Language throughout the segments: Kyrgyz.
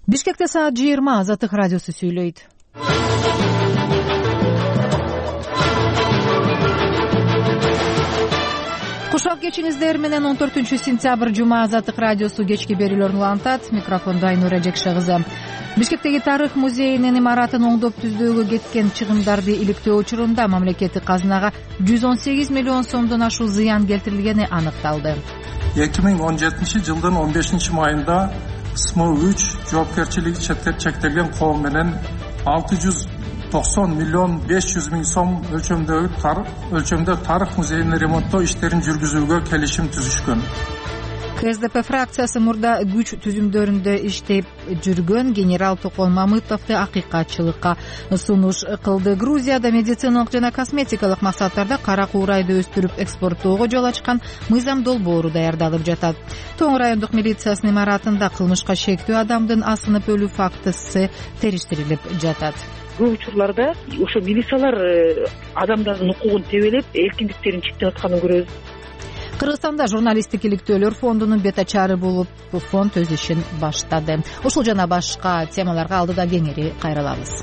Бишкекте саат 20. Азаттык радиосу сүйлөйт. Кушак кечиңиздер менен 14-сентябрь жума Азаттык радиосу кечки берүүлөрүн улантат. Микрофондо Айнура Жекше кызы. Бишкектеги тарых музейинин имаратын оңдоп түздөөгө кеткен чыгымдарды иликтөө учурунда мамлекеттик казынага 118 миллион сомдон ашуун зыян келтирилгени аныкталды. 2017-жылдын 15-майында СМО-3 жоопкерчилиги чектелген коом менен 690 миллион 500 миң сом өлчөмдө тарых музейин ремонттоо иштерин жүргүзүүгө келишим түзүшкөн. КСДП фракциясы мурда күч түзүмдөрүндө иштеп жүргөн генерал Токон Мамытовду акыйкатчылыкка сунуш кылды. Грузияда медициналык жана косметикалык максаттарда кара куурайды өстүрүп экспорттоого жол ачкан мыйзам долбоору даярдалып жатат. Тоң райондук милициясынын имаратында кылмышка шектүү адамдын асынып өлүү фактысы териштирилип жатат. Көп учурларда ошо милициялар адамдардын укугун тебелеп, эркиндиктерин чектеп атканын көрөбүз. Кыргызстанда журналисттик иликтөөлөр фондунун бет ачары болуп, фонд өз ишин баштады. Ушул жана башка темаларга алдыда кеңири кайрылабыз.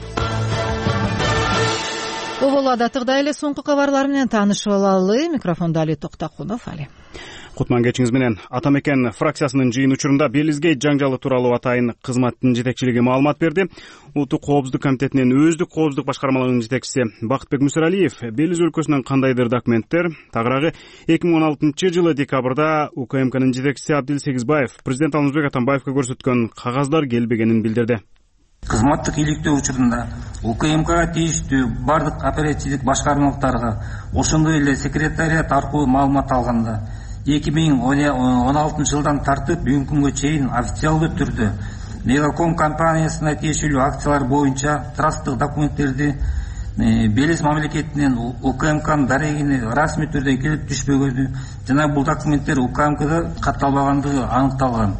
Обол адаттыгдай эле соңку кабарлар менен таанышып алалы. Микрофондо Али Токтакунов. Али. Кутман кечиңиз менен. Атамекен фракциясынын жыйын учурунда Белизгейт жаңжалы тууралуу атайын кызматтын жетекчилиги маалымат берди. Улуттук коопсуздук комитетинин өздүк коопсуздук башкармалыгынын жетекчиси Бакытбек Мусаралиев Белиз өлкөсүнөн кандайдыр документтер, тагыраагы 2016-жылы декабрда УКМКнын жетекчиси Абдил Сегизбаев президент Алмазбек Атамбаевга көрсөткөн кагаздар келбегенин билдирди. Кызматтык иликтөө учурунда УКМКга тийиштүү бардык оперативдик башкармалыктарга, ошондой эле секретариат аркылуу маалымат алганда 2016 жылдан тартып бүгүнкү күнгө чейин официалдуу түрдө Мегаком компаниясына тиешелүү акциялар боюнча трасттык документтерди Белиз мамлекетинен УКМКнын дарегине расмий түрдө келип түшпөгөнү жана бул документтер УКМКда катталбагандыгы аныкталган.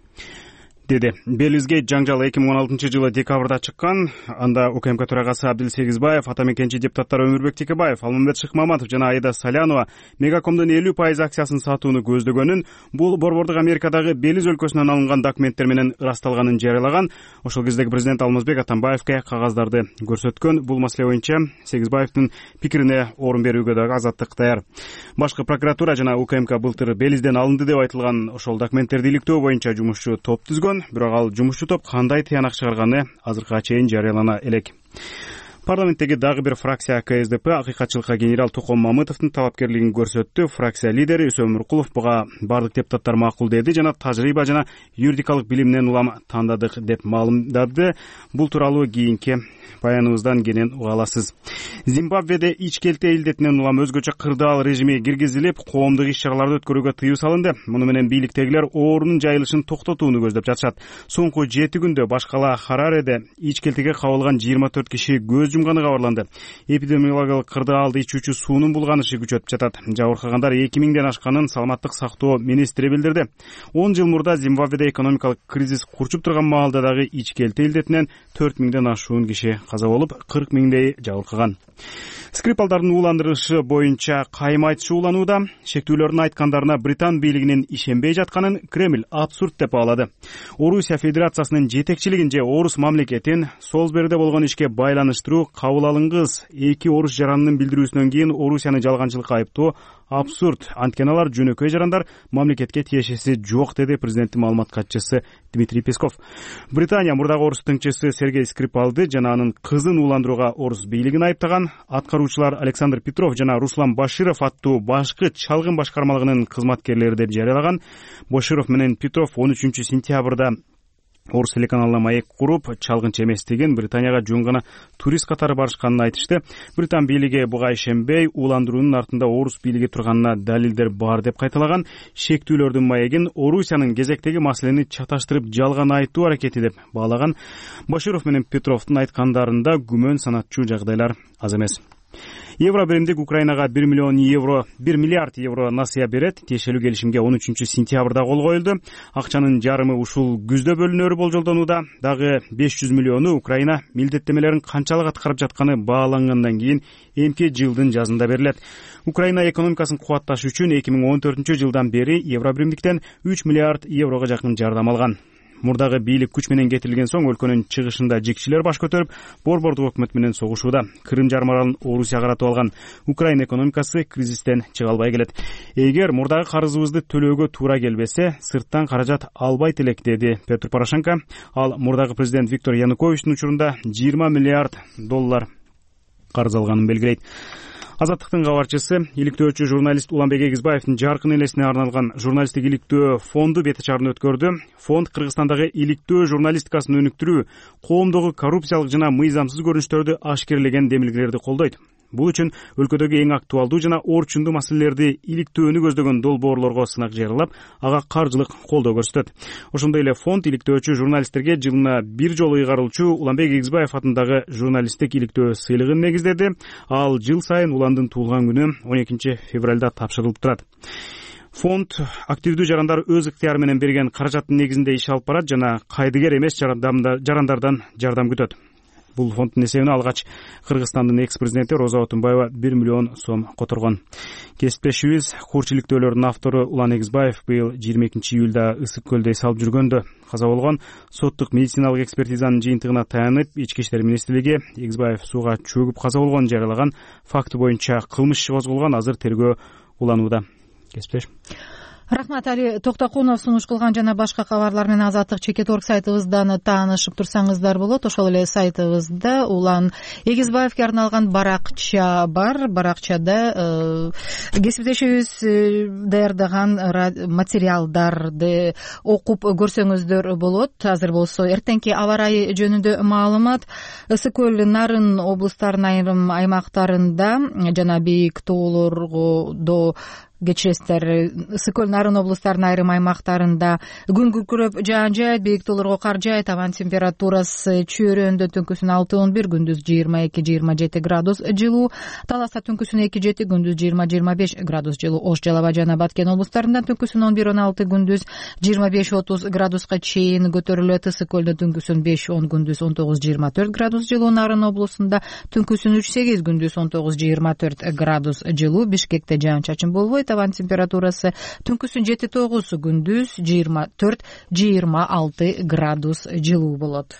Деди. Белизгейт жаңжалы 2016 жылы декабрда чыккан. Анда УКМК төрагасы Абдил Сегизбаев, атамекенчи депутаттар Өмүрбек Текебаев, Алмамбет Шыкмаматов жана Айда Салянова Мегакомдун 50% акциясын сатууну көздөгөнүн, бул Борбордук Америкадагы Белиз өлкөсүнөн алынган документтер менен ырасталганын жарыялаган. Ошол кездеги президент Алмазбек Атамбаевге кагаздарды көрсөткөн. Бул маселе боюнча Сегизбаевдин пикирине орун берүүгө дагы Азаттык даяр. Башкы прокуратура жана УКМК былтыр Белизден алынды деп айтылган ошол документтерди иликтөө боюнча жумушчу топ түзгөн. Бирок ал жумушчу топ кандай тыянак чыгарганы азыркыга чейин жарыялана элек. Парламенттеги дагы бир фракция КСДП акыйкатчылыкка генерал Токон Мамытовдун талапкерлигин көрсөттү. Фракция лидери Үсөм Нуркулов буга бардык депутаттар макул деди жана тажрыйба жана юридикалык билиминен улам тандадык деп маалымдады. Бул тууралуу кийинки баяныбыздан кенен уга аласыз. Зимбабведе ичкелте илдетинен улам өзгөчө кырдаал режими киргизилип, коомдук иш-чараларды өткөрүүгө тыюу салынды. Муну менен бийликтегилер оорунун жайылышын токтотууну көздөп жатышат. Соңку 7 күндө баш кала Харареде ичкелтеге кабылган 24 киши көз жумганы кабарланды. Эпидемиологиялык кырдаалды ичүүчү суунун булганышы күчөтүп жатат. Жабыркагандар 2000ден ашканын саламаттык сактоо министри билдирди. 10 жыл мурда Зимбабведе экономикалык кризис курчуп турган маалда дагы ичкелте илдетинен 4000ден ашуун киши каза болуп, 40 миңдей жабыркаган. Скрипалдардын ууландырышы боюнча кайым айтышы ууланууда. Шектүүлөрдүн айткандарына Британ бийлигинин ишенбей жатканын Кремль абсурд деп баалады. Орусия Федерациясынын жетекчилигин же орус мамлекетин Солсбериде болгон ишке байланыштыруу кабыл алынгыс. Эки орус жаранынын билдирүүсүнөн кийин Орусияны жалганчылыкка айыптоо абсурд. Анткени алар жөнөкөй жарандар, мамлекетке тиешеси жок, деди президенттин маалымат катчысы Дмитрий Песков. Британия мурдагы орус тыңчысы Сергей Скрипалды жана анын кызын ууландырууга орус бийлигин айыптаган. Аткаруучулар Александр Петров жана Руслан Баширов аттуу башкы чалгын башкармалыгынын кызматкерлери деп жарыялаган. Баширов менен Петров 13-сентябрда Орус телеканалына маек куруп, чалгынчы эместигин, Британияга жөн гана турист катары барышканын айтышты. Британ бийлиги буга ишенбей, ууландыруунун артында орус бийлиги турганына далилдер бар деп кайталаган. Шектүүлөрдүн маегин Орусиянын кезектеги маселени чаташтырып жалган айтуу аракети деп баалаган. Баширов менен Петровдун айткандарында күмөн санатчу жагдайлар аз эмес. Евробиримдик Украинага 1 миллиард евро насыя берет. Тиешелүү келишимге 13-сентябрда кол коюлду. Акчанын жарымы ушул күздө бөлүнөрү болжолдонууда. Дагы 500 миллиону Украина милдеттемелерин канчалык аткарып жатканы баалангандан кийин эмки жылдын жазында берилет. Украина экономикасын кубатташ үчүн 2014 жылдан бери Евробиримдиктен 3 миллиард еврого жакын жардам алган. мурдагы бийлик күч менен кетирилген соң өлкөнүн чыгышында жикчилер баш көтөрүп борбордук өкмөт менен согушууда. Крым жармаралын Орусия каратып алган Украина экономикасы кризистен чыга албай келет. Эгер мурдагы карызыбызды төлөөгө туура келбесе, сырттан каражат албайт элек, деди Петр Порошенко. Ал мурдагы президент Виктор Януковичтин учурунда $20 миллиард карыз алганын белгилейт. Азаттыктын кабарчысы, иликтөөчү журналист Уланбек Эгизбаевдин жаркын элесине арналган журналисттик иликтөө фонду бети чарын өткөрдү. Фонд Кыргызстандагы иликтөө журналистикасын өнүктүрүү, коомдогу коррупциялык жана мыйзамсыз көрүнүштөрдү ашкерлеген демилгелерди колдойт. Бул үчүн өлкөдөгү эң актуалдуу жана орчундуу маселелерди иликтөөнү көздөгөн долбоорлорго сынак жарыялап, ага каржылык колдоо көрсөтөт. Ошондой эле фонд иликтөөчү журналисттерге жылына бир жолу ыйгарылчу Уланбек Эгизбаев атындагы журналисттик иликтөө сыйлыгын негиздеди. Ал жыл сайын Уландын туулган күнү 12 февралда тапшырылып турат. Фонд активдүү жарандар өз ыктыяры менен берген каражаттын негизинде иш алып барат жана кайдыгер эмес жарандардан жардам күтөт. Бул фонддун эсебине алгач Кыргызстандын экс-президенти Роза Отунбаева 1 миллион сом которгон. Кесиптешибиз, курч иликтөөлөрдүн автору Улан Эгизбаев быйыл 22 июлда Ысык көлдө эс алып жүргөндө каза болгон. Соттук медициналык экспертизанын жыйынтыгына таянып, Ички иштер министрлиги Эгизбаев сууга чөгүп каза болгонун жарыялаган факты боюнча кылмыш иши козголгон, азыр тергөө уланууда. Кесиптеш. Рахмат, Али Токтокунов сунуш кылган жана башка кабарлар менен Азаттык Чекет.org сайтыбыздан таанышып турсаңыздар болот. Ошол эле сайтыбызда Улан Эгизбаевге арналган баракча бар. Баракчада кесиптешибиз даярдаган материалдарды окуп көрсөңүздөр болот. Азыр болсо эртеңки аба ырайы жөнүндө маалымат. Ысык көл, Нарын облустарынын айрым аймактарында жана бийик тоолорго кечиресиздер, Ысык көл, Нарын облустарынын айрым аймактарында күн күркүрөп жаан жаайт, бийик тоолорго кар жаайт, абанын температурасы чөйрөндө түнкүсүн 6-11, күндүз 22-27 градус жылуу, Таласта түнкүсүн 2-7, күндүз 20-25 градус жылуу, Ош, Жалал Абад жана Баткен облустарында түнкүсүн 11-16, күндүз 25-30 градуска чейин көтөрүлөт. Ысык көлдө түнкүсүн 5-10, күндүз 19-24 градус жылуу, Нарын облусунда түнкүсүн 3-8, күндүз 19-24 градус жылуу, Бишкекте жаан-чачын болбойт, абанын температурасы түнкүсүн 7-9, күндүз 24-26 градус жылуу болот.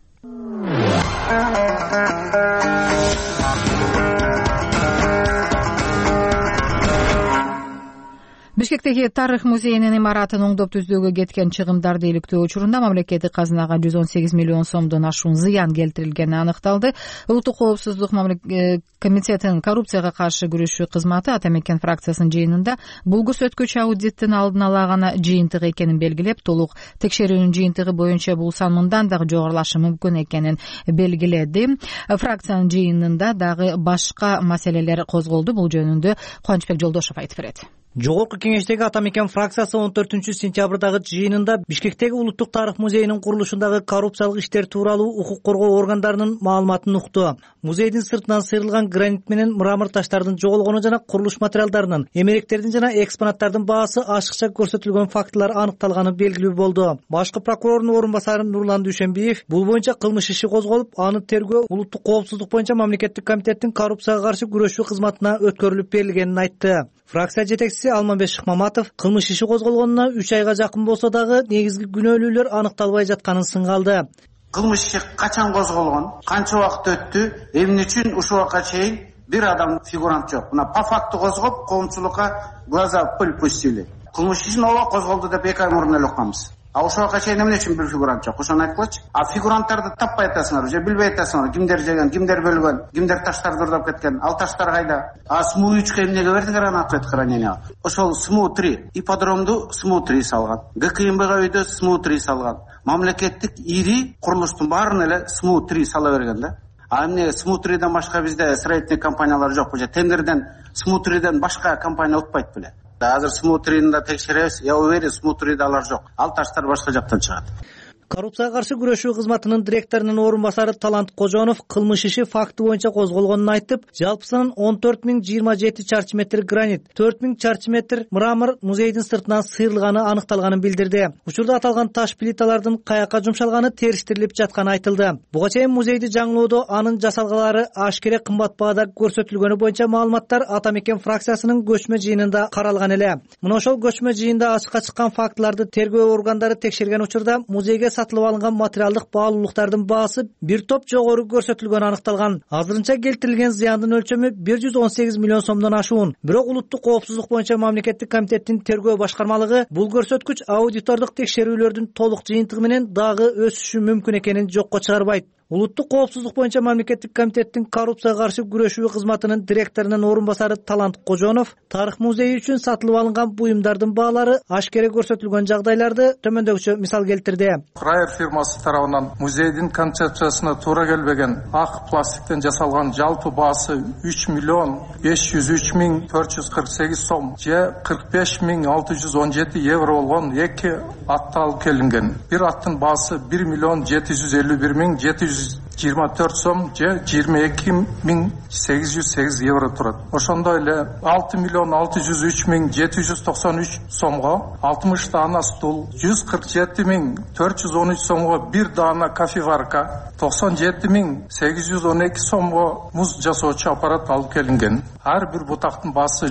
Бишкектеги тарых музейинин имаратын оңдоп түздөөгө кеткен чыгымдарды иликтөө учурунда мамлекеттик казынага 118 миллион сомдон ашуун зыян келтирилгени аныкталды. Улуттук коопсуздук комитетинин коррупцияга каршы күрөшүү кызматы Ата Мекен фракциясынын жыйынында бул көрсөткүч аудиттин алдын ала гана жыйынтык экенин белгилеп, толук текшерүүнүн жыйынтыгы боюнча бул сан мындан дагы жогорулашы мүмкүн экенин белгиледи. Фракциянын жыйынында дагы башка маселелер козголду. Бул жөнүндө Кубанычбек Жолдошов айтып берет. Жогорку кеңештеги Ата Мекен фракциясы 14-сентябрдагы жыйынында Бишкектеги Улуттук тарых музейинин курулушундагы коррупциялык иштер тууралуу укук коргоо органдарынын маалыматын укту. Музейдин сыртынан сыйрылган гранит менен мрамор таштардын жоголгону жана курулуш материалдарынын, эмеректердин жана экспонаттардын баасы ашыкча көрсөтүлгөн фактылар аныкталганы белгилүү болду. Башкы прокурордун орун басары Нурлан Дүйшөнбиев бул боюнча кылмыш иши козголуп, аны тергөө Улуттук коопсуздук боюнча мамлекеттик комитеттин коррупцияга каршы күрөшүү кызматына өткөрүлүп берилгенин айтты. Фракция жетекчиси Алмамбет Шыкмаматов кылмыш иши козголгонуна 3 айга жакын болсо дагы негизги күнөөлүүлөр аныкталбай жатканын сыңгалды. Кылмыш иши качан козголгон, канча убакыт өттү, эмне үчүн ушул убакка чейин бир адам фигурант жок. Мына по факту козгоп, коомчулукка глаза пыль пустили. Кылмыш ишин ооба козголду деп 2 ай мурун эле укканбыз. А ушул убакка чейин эмне үчүн бир фигурант жок? Ошону айткылачы. А фигуранттарды таппай атасыңар, же билбей атасыңар, кимдер жеген, кимдер бөлгөн, кимдер таштарды урдап кеткен, ал таштар кайда? А СМУ-3 эмнеге бердиңер аны акыт хранение? Ошол СМУ-3 ипподрomду СМУ-3 салган. ГКМБга үйдө СМУ-3 салган. Мамлекеттик ири курулуштун баарын эле СМУ-3 сала берген да. А эмне СМУ-3ден башка бизде строительный компаниялар жокпу же тендерден СМУ-3ден башка компания утпайт беле? Азыр СМУ-3-ны да текшеребиз. Я уверен, СМУ-3да алар жок. Ал таштар башка жактан чыгат. Коррупцияга каршы күрөшүү кызматынын директорунун орун басары Талант Кожонов кылмыш иши факты боюнча козголгонун айтып, жалпысынан 14.027 чарчы метр гранит, 4.000 чарчы метр мрамор музейдин сыртынан сыйрылганы аныкталганын билдирди. Учурда аталган таш плиталардын каяка жумшалганы териштирилип жатканы айтылды. Буга чейин музейди жаңылоодо анын жасалгалары ашкере кымбат баада көрсөтүлгөнү боюнча маалыматтар Ата Мекен фракциясынын көчмө жыйынында каралган эле. Мына ошол көчмө жыйында ачыкка чыккан фактыларды тергөө органдары текшерген учурда музейге сатылып алынган материалдык баалуулуктардын баасы бир топ жогору көрсөтүлгөнү аныкталган. Азырынча келтирилген зыяндын өлчөмү 118 миллион сомдон ашуун. Бирок улуттук коопсуздук боюнча мамлекеттик комитеттин тергөө башкармалыгы бул көрсөткүч аудитордук текшерүүлөрдүн толук жыйынтыгы менен дагы өсүшү мүмкүн экенин жокко чыгарбайт. Улуттук коопсуздук боюнча мамлекеттик комитеттин коррупцияга каршы күрөшүү кызматынын директорунун орун басары Талант Кожонов тарых музейи үчүн сатылып алынган буюмдардын баалары ашкере көрсөтүлгөн жагдайларды төмөндөгүчө мисал келтирди. Райер фирмасы тарабынан музейдин концепциясына туура келбеген ак пластиктен жасалган жалпы баасы 3.503.448 сом же 45.617 евро болгон 2 атты алып келинген. Бир аттын баасы 1.751.724 сом же 22.808 евро турат. Ошондой эле 6.603.793 сомго 60 даана стул, 147.413 сомго бир даана кофеварка, 97.812 сомго муз жасоочу аппарат алып келинген. Ар бир бутактын баасы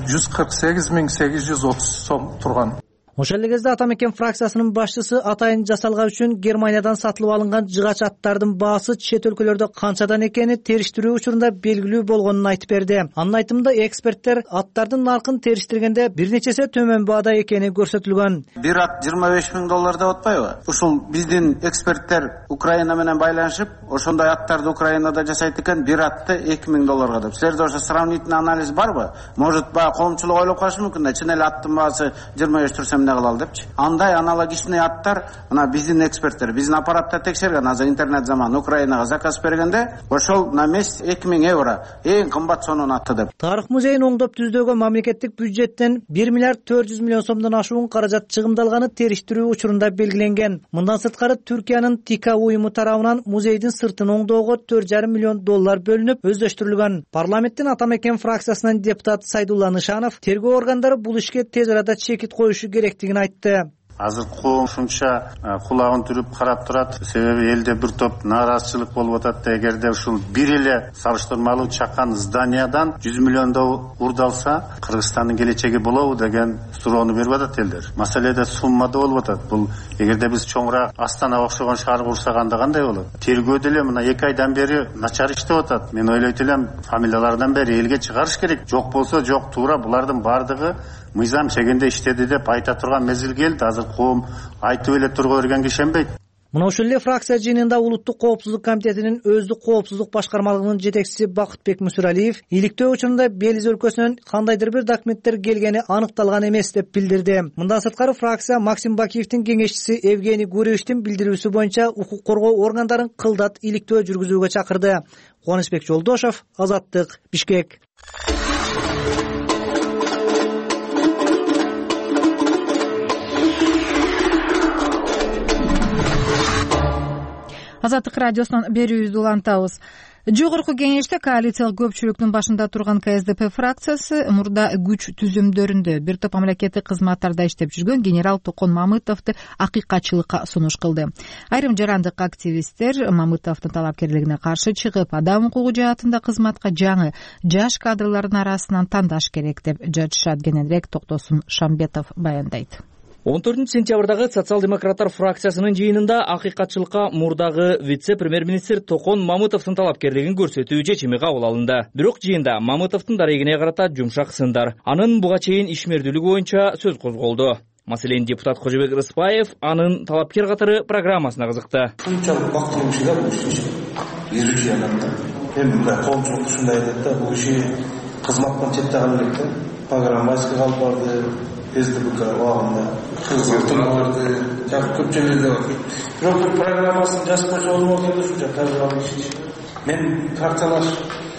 148.830 сом турган. Ошол эле кезде Ата Мекен фракциясынын башчысы атайын жасалгаа үчүн Германиядан сатылып алынган жыгач аттардын баасы чет өлкөлөрдө канчадан экени териштирүү учурунда белгилүү болгонун айтып берди. Анын айтымында эксперттер аттардын наркын териштиргенде бир нечесе төмөн баада экени көрсөтүлгөн. Бир ат 25 000 доллар деп атпайбы? Ушул биздин эксперттер Украина менен байланышып, ошондой аттарды Украинада жасайт экен, бир атты 2000 долларга деп. Силерде ошо сравнительный анализ барбы? Может, коомчулук ойлоп калышы мүмкүн да, чын эле аттын баасы 25 турсам кылалы депчи. Андай аналогичный аттар мына биздин эксперттер, биздин аппаратта текшерген, азыр интернет заман Украинага заказ бергенде, ошол на месяц 2000 евро эң кымбат сонун атты деп. Тарых музейин оңдоп түздөгөн мамлекеттик бюджеттен 1 миллиард 400 миллион сомдон ашуун каражат чыгымдалганы териштирүү учурунда белгиленген. Мындан сырткары Түркиянын ТИКА уюму тарабынан музейдин сыртын оңдоого 4,5 миллион доллар бөлүнүп өздөштүрүлгөн. Парламенттин Ата Мекен фракциясынын депутаты Сайдулла Нышанов тергөө органдары бул ишке тез арада чекит коюшу керек айтты. Азыр коом ушунча кулагын түрүп карап турат. Себеби элде бир топ нааразычылык болуп атат да, эгерде ушул бир эле салыштырмалуу чакан зданиядан 100 миллиондоо урдалса, Кыргызстандын келечеги болобу деген суроону берип атат элдер. Маселеде суммада болуп атат. Бул эгерде биз чоңураак Астанага окшогон шаар курсак анда кандай болот? Тергөө деле мына 2 айдан бери начар иштеп атат. Мен ойлойт элем, фамилиялардан бери элге чыгарыш керек. Жок болсо жок, туура булардын бардыгы мыйзам чегинде иштеди деп айта турган мезгил келди. Азыр коом айтып эле турга бергенге ишенбейт. Мына ушул эле фракция жыйынында Улуттук коопсуздук комитетинин өздүк коопсуздук башкармалыгынын жетекчиси Бакытбек Мүсүралиев иликтөө учурунда Белиз өлкөсүнөн кандайдыр бир документтер келгени аныкталган эмес деп билдирди. Мындан сырткары фракция Максим Бакиевдин кеңешчиси Евгений Гуревичтин билдирүүсү боюнча укук коргоо органдарын кылдат иликтөө жүргүзүүгө чакырды. Кубанычбек Жолдошов, Азаттык, Бишкек. Азаттык радиосунан берүүбүздү улантабыз. Жогорку кеңеште коалициялык көпчүлүктүн башында турган КСДП фракциясы мурда күч түзүмдөрүндө бир топ мамлекеттик кызматтарда иштеп жүргөн генерал Токон Мамытовду акыйкатчылыкка сунуш кылды. Айрым жарандык активисттер Мамытовдун талапкерлигине каршы чыгып, адам укугу жаатында кызматка жаңы жаш кадрлардын арасынан тандаш керек деп жатышат. Кененирээк Токтосун Шамбетов баяндайт. 14-сентябрдагы социал-демократтар фракциясынын жыйынында акыйкатчылыкка мурдагы вице-премьер-министр Токон Мамытовдун талапкерлигин көрсөтүү чечими кабыл алынды. Бирок жыйында Мамытовдун дарегине карата жумшак сындар, анын буга чейин ишмердүүлүгү боюнча сөз козголду. Маселен, депутат Кожобек Рыспаев анын талапкер катары программасына кызыкты. Ушунчалык бактылуу киши да бул иши. Изучий адам да. Эми мындай коомчулук ушундай айтат да, бул киши кызматтан четте калып элек да. Программаска калып барды. СДБК убагында кызматтарды жакып көп жерлерде бар. Бирок программасын жазып койсо болмок эле ушунча тажрыйбалуу киши. Мен партиялаш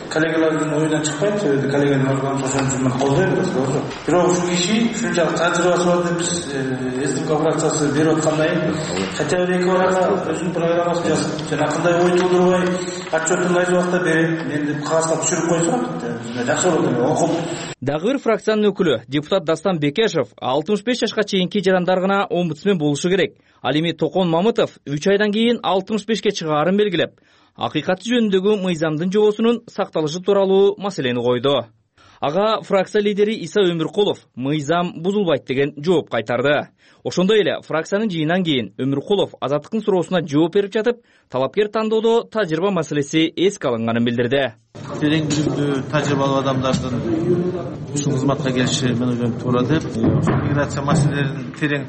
коллегалардын оюнан чыкпайт, себеби коллегалар ошон үчүн мен колдойм да, туура. Бирок ушул киши ушунчалык тажрыйбасы бар деп биз СДК фракциясы берип аткандан хотя бы эки барага өзүнүн программасын жазып, жана кандай ой туудурбай отчетун айыл убакта берип, менди кагазга түшүрүп койсо жакшы болот эле, окуп. Дагы бир фракциянын өкүлү депутат Дастан Бекешев 65 жашка чейинки жарандар гана омбудсмен болушу керек. Ал эми Токон Мамытов 3 айдан кийин 65ке чыгаарын белгилеп, акыйкаты жөнүндөгү мыйзамдын жобосунун сакталышы тууралуу маселени койду. Ага фракция лидери Иса Өмүркулов мыйзам бузулбайт деген жооп кайтарды. Ошондой эле фракциянын жыйынынан кийин Өмүркулов Азаттыктын суроосуна жооп берип жатып, талапкер тандоодо тажрыйба маселеси эске алынганын билдирди. Терең билимдүү, тажрыйбалуу адамдардын ушул кызматка келиши мен ойлойм туура деп. Миграция маселелерин терең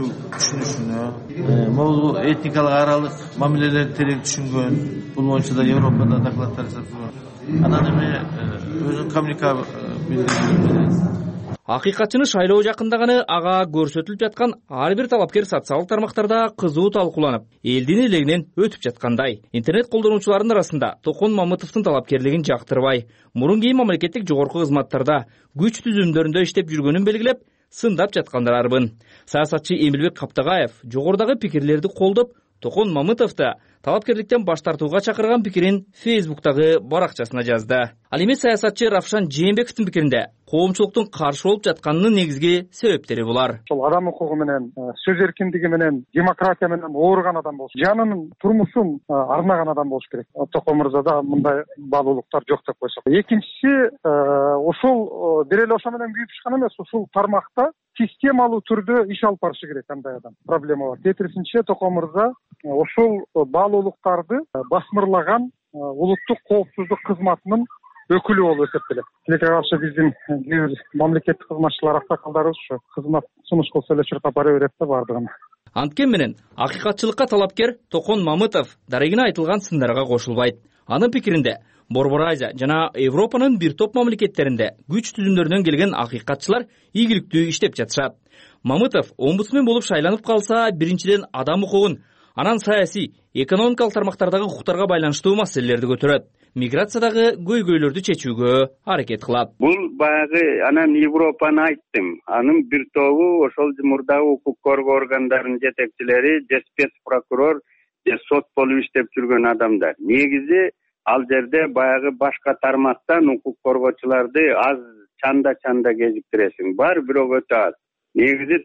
түшүнүшүнө, могул этникалык аралык мамилелерди терең түшүнгөн, бул боюнча да Европада докладдар жазып жүргөн. Анан эми өзүнүн коммуникаб билдирген. Акыйкатчыны шайлоо жакындаганы ага көрсөтүлүп жаткан ар бир талапкер социалдык тармактарда кызуу талкууланып, элдин элегинен өтүп жаткандай. Интернет колдонуучулардын арасында Токон Мамытовдун талапкерлигин жактырбай, мурун кийин мамлекеттик жогорку кызматтарда күч түзүмдөрүндө иштеп жүргөнүн белгилеп, сындап жаткандар арбын. Саясатчы Эмилбек Каптагаев жогорудагы пикирлерди колдоп, Токон Мамытовду талапкерликтен баш тартууга чакырган пикирин Фейсбуктагы баракчасына жазды. Ал эми саясатчы Равшан Жээнбековдун пикиринде коомчулуктун каршы болуп жатканынын негизги себептери булар. Ошол адам укугу менен, сөз эркиндиги менен, демократия менен ооруган адам болуш, жанынын турмушун арнаган адам болуш керек. Токон мырзада мындай баалуулуктар жок деп койсок. Экинчиси, ошол бир эле ошо менен күйүп чыккан эмес, ушул тармакта системалуу түрдө иш алып барышы керек андай адам. Проблема бар. Кетирисинче Токон мырза ошол баалуулуктарды басмырлаган улуттук коопсуздук кызматынын өкүлү болуп эсептелет. Тилекке каршы биздин кээ бир мамлекеттик кызматчылар, аксакалдарыбыз ушу кызмат сунуш кылса эле чуркап бара берет да бардыгын. Анткени менен акыйкатчылыкка талапкер Токон Мамытов дарегине айтылган сындарга кошулбайт. Анын пикиринде Борбор Азия жана Европанын бир топ мамлекеттеринде күч түзүмдөрүнөн келген акыйкатчылар ийгиликтүү иштеп жатышат. Мамытов омбудсмен болуп шайланып калса, биринчиден адам укугун, анан саясий, экономикалык тармактардагы укуктарга байланыштуу маселелерди көтөрөт. Миграциядагы көйгөйлөрдү чечүүгө аракет кылат. Бул баягы анан Европаны айттым. Анын бир тобу ошол мурдагы укук коргоо органдарынын жетекчилери, же спецпрокурор, же сот болуп иштеп жүргөн адамдар. Негизи ал жерде баягы башка тармактан укук коргоочуларды аз чанда кезиктиресиң. Бар, бирок өтө аз. Негизи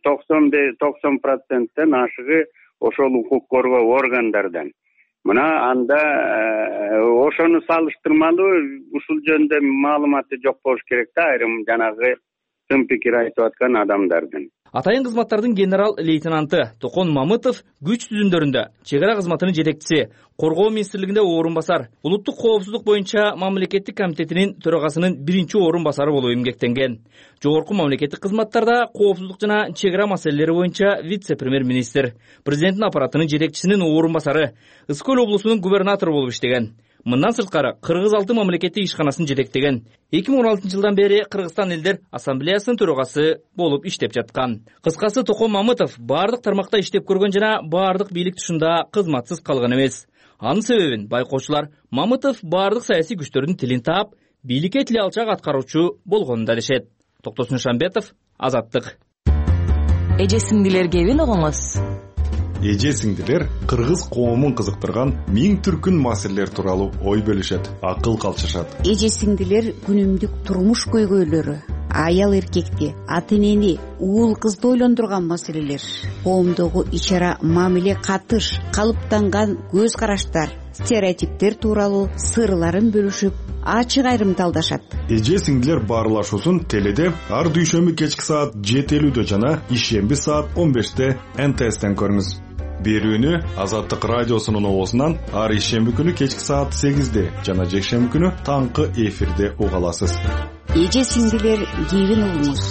90% ашыгы ошол укук коргоо органдардан. Мына анда ошону салыштырмалуу ушул жөнүндө маалыматы жок болуш керек да, айрым жанагы тым пикир айтып аткан адамдардын. Атайын кызматтардын генерал лейтенанты Токон Мамытов күч түзүмдөрүндө чек ара кызматынын жетекчиси, коргоо министрлигинде орун басар, улуттук коопсуздук боюнча мамлекеттик комитетинин төрагасынын биринчи орун басары болуп эмгектенген. Жогорку мамлекеттик кызматтарда коопсуздук жана чек ара маселелери боюнча вице-премьер-министр, президенттин аппаратынын жетекчисинин орун басары, Ысык Көл облусунун губернатору болуп иштеген. Мындан сырткары Кыргыз алты мамлекеттик ишканасын жетектеген. 2016 жылдан бери Кыргызстан элдер ассамблеясынын төрагасы болуп иштеп жаткан. Кыскасы, Токон Мамытов бардык тармакта иштеп көргөн жана бардык бийлик тушунда кызматсыз калган эмес. Анын себебин байкоочулар Мамытов бардык саясий күчтөрдүн тилин таап, бийликке тил алчак аткаруучу болгонун дешет. Токтосун Шамбетов, Азаттык. Эже-сиңдилер кебин угуңуз. Эже-сиңдилер кыргыз коомун кызыктырган миң түркүн маселелер тууралуу ой бөлүшөт, акыл калчышат. Эже-сиңдилер күнүмдүк турмуш көйгөйлөрү, аял эркекти, ата энени, уул кызды ойлондурган маселелер, коомдогу ич-ара мамиле катыш, калыптанган көз караштар, стереотиптер тууралуу сырларын бөлүшүп, ачык айрымталдашат. Эже-сиңдилер баарлашуусун теледе ар дүйшөмбү кечки саат 7:50 жана ишемби саат 15 НТСтен көрүңүз. Берүүнү Азаттык радиосунун оозунан ар ишемби күнү кечки саат 8 жана жекшемби күнү таңкы эфирде уга аласыз. Эже-сиңдилер кебин угуңуз.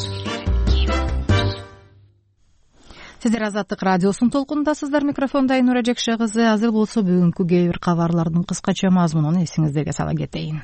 Сиздер Азаттык радиосунун толкунундасыздар. Микрофонда Айнура Жекше кызы. Азыр болсо бүгүнкү кээ бир кабарлардын кыскача мазмунун эсиңиздерге сала кетейин.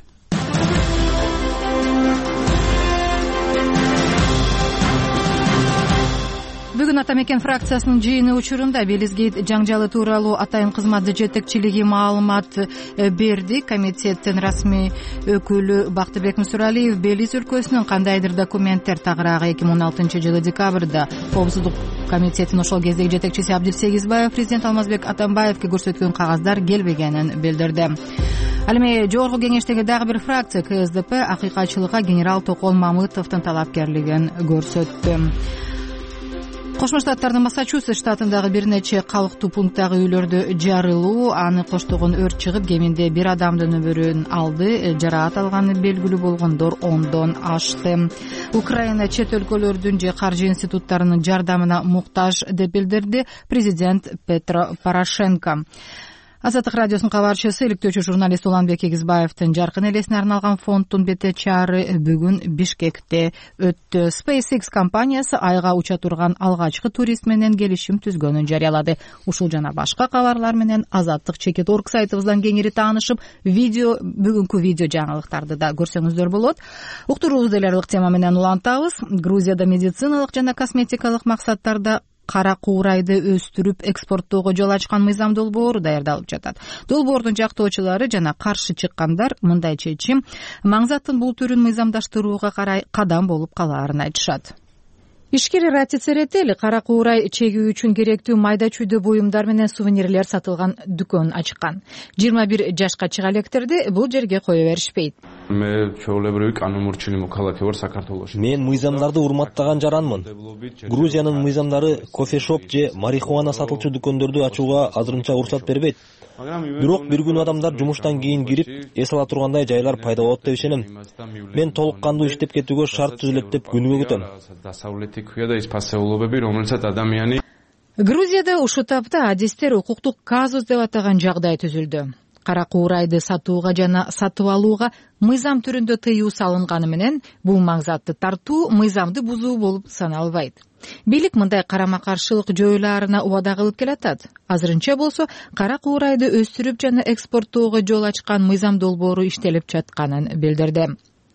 Бүгүн Ата мекен фракциясынын жыйыны учурунда Белизгейт жаңжалы тууралуу Атайын кызмат жетекчилиги маалымат берди. Комитеттин расмий өкүлү Бактыбек Мусуралиев Белиз өлкөсүнүн кандайдыр документтер тагыраагы 2016-жылы декабрда Коопсуздук комитетинин ошол кездеги жетекчиси Абдил Сегизбаев президент Алмазбек Атамбаевге көрсөткөн кагаздар келбегенин билдирди. Ал эми жогорку кеңештеги дагы бир фракция КСДП акыйкатчылыкка генерал Токон Мамытовдун талапкерлигин көрсөттү. Кошмо Штаттардын Массачусетс штатындагы бир нече калктуу пункттагы үйлөрдө жарылуу, аны коштогон өрт чыгып, кеминде бир адамдын өмүрүн алды. Жараат алганы белгилүү болгондор 10дон ашты. Украина чет өлкөлөрдүн же каржы институттарынын жардамына муктаж деп билдирди президент Петро Порошенко. Азаттык радиосунун кабарчысы, иликтөөчү журналист Уланбек Эгизбаевдин жаркын элесине арналган фонддун бете чаары бүгүн Бишкекте өттү. SpaceX компаниясы айга уча турган алгачкы турист менен келишим түзгөнүн жарыялады. Ушул жана башка кабарлар менен Азаттык.org сайтыбыздан кеңири таанышып, бүгүнкү видео жаңылыктарды да көрсөңүздөр болот. Уктуруубузду эле тема менен улантабыз. Грузияда медициналык жана косметикалык максаттарда кара куурайды өстүрүп экспорттоого жол ачкан мыйзам долбоору даярдалып жатат. Долбоордун жактоочулары жана каршы чыккандар мындай чечим маңзаттын бул түрүн мыйзамдаштырууга карай кадам болуп калаарын айтышат. Ишкер Ратицеретели кара куурай чегүү үчүн керектүү майда чүйдө буюмдар менен сувенирлер сатылган дүкөн ачкан. 21 жашка чыга электерди бул жерге кое беришпейт. Мен мыйзамдарды урматтаган жаранмын. Грузиянын мыйзамдары кофешоп же марихуана сатылчу дүкөндөрдү ачууга азырынча уруксат бербейт. Бирок бир күн адамдар жумуштан кийин кирип, эс ала тургандай жайлар пайда болот деп ишенем. Мен толук кандуу иштеп кетүүгө шарт түзүлөт деп күнүгө күтөм. Грузияда ушул тапта адистер укуктук казус деп атаган жагдай түзүлдү. Кара куурайды сатууга жана сатып алууга мыйзам түрүндө тыюу салынганы менен бул маңзатты тартуу мыйзамды бузуу болуп саналбайт. Бийлик мындай карама-каршылык жоюлаарына убада кылып келатат. Азырынча болсо кара куурайды өстүрүп жана экспорттоого жол ачкан мыйзам долбоору иштелип жатканын билдирди.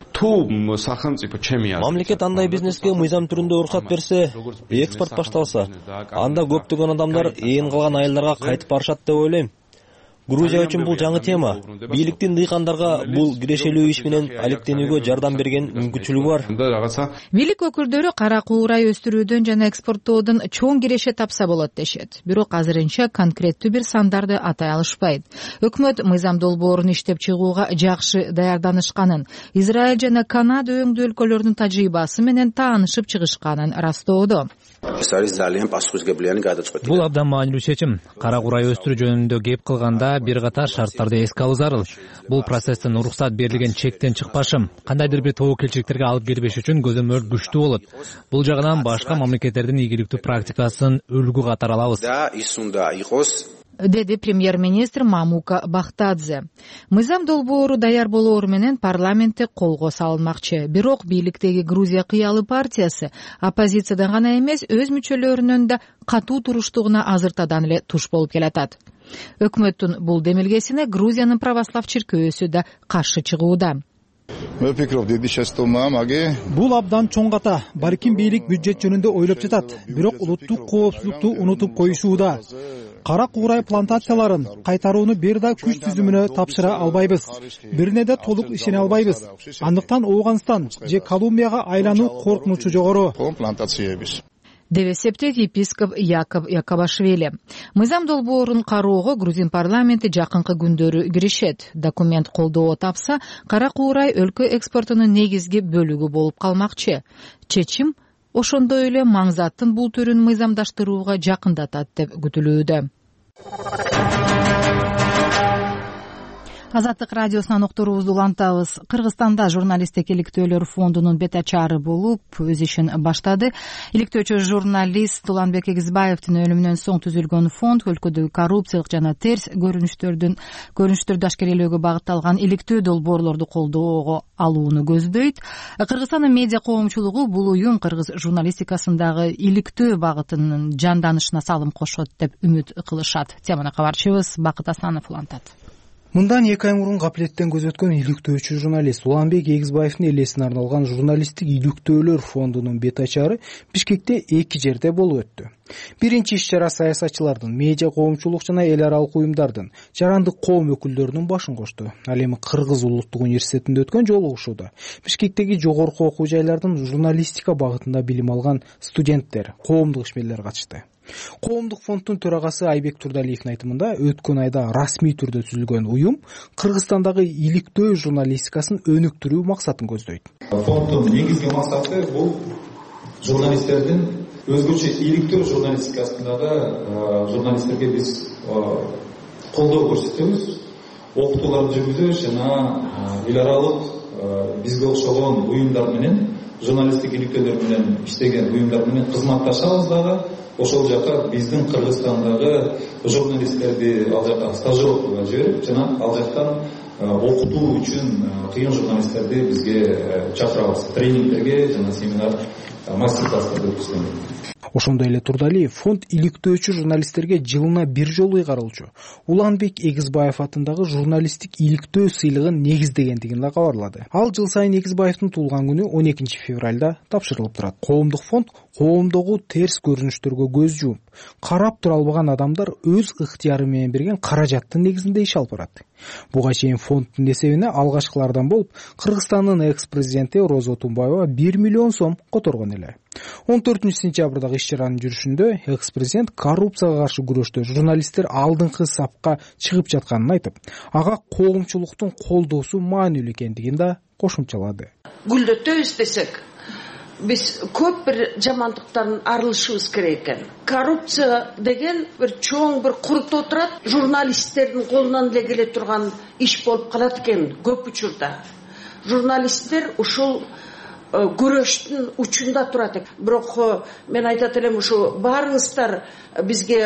Мамлекет андай бизнеске мыйзам түрүндө уруксат берсе, экспорт башталса, анда көптөгөн адамдар ээн калган айылдарга кайтып барышат деп ойлойм. Грузия үчүн бул жаңы тема. Бийликтин дыйкандарга бул кирешелүү иш менен алектенүүгө жардам берген мүмкүнчүлүгү бар. Бийлик өкүлдөрү кара куурай өстүрүүдөн жана экспорттоодон чоң киреше тапса болот дешет. Бирок азырынча конкреттүү бир сандарды атай алышпайт. Өкмөт мыйзам долбоорун иштеп чыгууга жакшы даярданышканын, Израиль жана Канада өңдүү өлкөлөрдүн тажрыйбасы менен таанышып чыгышканын растоодо. Бул абдан маанилүү чечим. Кара куурай өстүрүү жөнүндө кеп кылганда бир катар шарттарды эске алуу зарыл. Бул процесстин уруксат берилген чектен чыкпашым, кандайдыр бир тобокелчиликтерге алып келбеш үчүн көзөмөл күчтүү болот. Бул жагынан башка мамлекеттердин ийгиликтүү практикасын үлгү катары алабыз, деди премьер-министр Мамука Бахтадзе. Мыйзам долбоору даяр болоору менен парламентте колго салынмакчы. Бирок бийликтеги Грузия кыялы партиясы оппозициядан гана эмес, өз мүчөлөрүнүн да катуу туруштугуна азыртадан эле туш болуп келатат. Өкмөттүн бул демилгесине Грузиянын православ чиркөөсү да каршы чыгууда. Бул абдан чоң ката. Балким бийлик бюджет жөнүндө ойлоп жатат, бирок улуттук коопсуздукту унутуп коюшууда. Кара куурай плантацияларын кайтарууну бир да күч түзүмүнө тапшыра албайбыз. Бирине да толук ишене албайбыз. Андыктан Ооганстан же Колумбияга айлануу коркунучу жогору, деп эсептейт епископ Яков Якабашвили. Мыйзам долбоорун кароого грузин парламенти жакынкы күндөрү киришет. Документ колдоо тапса, кара куурай өлкө экспортунун негизги бөлүгү болуп калмакчы. Чечим ошондой эле маңзаттын бул түрүн мыйзамдаштырууга жакындатат деп күтүлүүдө. Азаттык радиосунан уктуруубузду улантабыз. Кыргызстанда журналисттик иликтөөлөр фондунун бетачары болуп өз ишин баштады. Иликтөөчү журналист Уланбек Эгизбаевдин өлүмүнөн соң түзүлгөн фонд өлкөдөгү коррупциялык жана терс көрүнүштөрдү ашкерелөөгө багытталган иликтөө долбоорлорду колдоого алууну көздөйт. Кыргызстандын медиа коомчулугу бул уюм кыргыз журналистикасындагы иликтөө багытынын жанданышына салым кошот деп үмүт кылышат. Теманы кабарчыбыз Бакыт Асанов улантат. Мындан 2 ай мурун капилеттен көз өткөн иликтөөчү журналист Уланбек Эгизбаевдин элесине арналган журналисттик иликтөөлөр фондунун бет ачары Бишкекте 2 жерде болуп өттү. Биринчи иш-чара саясатчылардын, медиа коомчулук жана эл аралык уюмдардын, жарандык коом өкүлдөрүнүн башын кошту. Ал эми Кыргыз улуттук университетинде өткөн жолугушууда Бишкектеги жогорку окуу жайлардын журналистика багытында билим алган студенттер, коомдук ишмерлер катышты. Коомдук фонддун төрагасы Айбек Турдалиевдин айтымында өткөн айда расмий түрдө түзүлгөн уюм Кыргызстандагы иликтөө журналистикасын өнүктүрүү максатын көздөйт. Фонддун негизги максаты бул журналисттердин өзгөчө иликтөө журналистикасындагы журналисттерге биз колдоо көрсөтөбүз, окутууларды жүргүзөбүз жана эл аралык бизге окшогон уюмдар менен, журналисттик иликтөөлөр менен иштеген уюмдар менен кызматташабыз дагы. Ошол жака биздин Кыргызстандагы журналисттерди ал жака стажировкага жиберип, жана ал жактан окутуу үчүн кыйын журналисттерди бизге чакырабыз. Тренингтерге жана семинар, мастер-класстарды өткүзгөн. Ошондой эле Турдалиев фонд иликтөөчү журналисттерге жылына 1 жолу ыйгарылчу Уланбек Эгизбаев атындагы журналисттик иликтөө сыйлыгын негиздегендигин да кабарлады. Ал жыл сайын Эгизбаевдин туулган күнү 12 февралда тапшырылып турат. Коомдук фонд коомдогу терс көрүнүштөргө көз жууп, карап тура албаган адамдар өз ыктыяры менен берген каражаттын негизинде иш алып барат. Буга чейин фонддун эсебине алгачкылардан болуп Кыргызстандын экс-президенти Роза Отунбаева 1 миллион сом которгон эле. 14-сентябрдагы иш-чаранын жүрүшүндө экс-президент коррупцияга каршы күрөштө журналисттер алдыңкы сапка чыгып жатканын айтып, ага коомчулуктун колдоосу маанилүү экендигин да кошумчалады. Гүлдөтөбүз десек, биз көп бир жамандыктардан арылышыбыз керек экен. Коррупция деген бир чоң бир куртуп турат, журналисттердин колунан эле келе турган иш болуп калат экен көп учурда. Журналисттер ушул күрөштүн учунда турат. Бирок мен айтат элем, ушу баарыңыздар бизге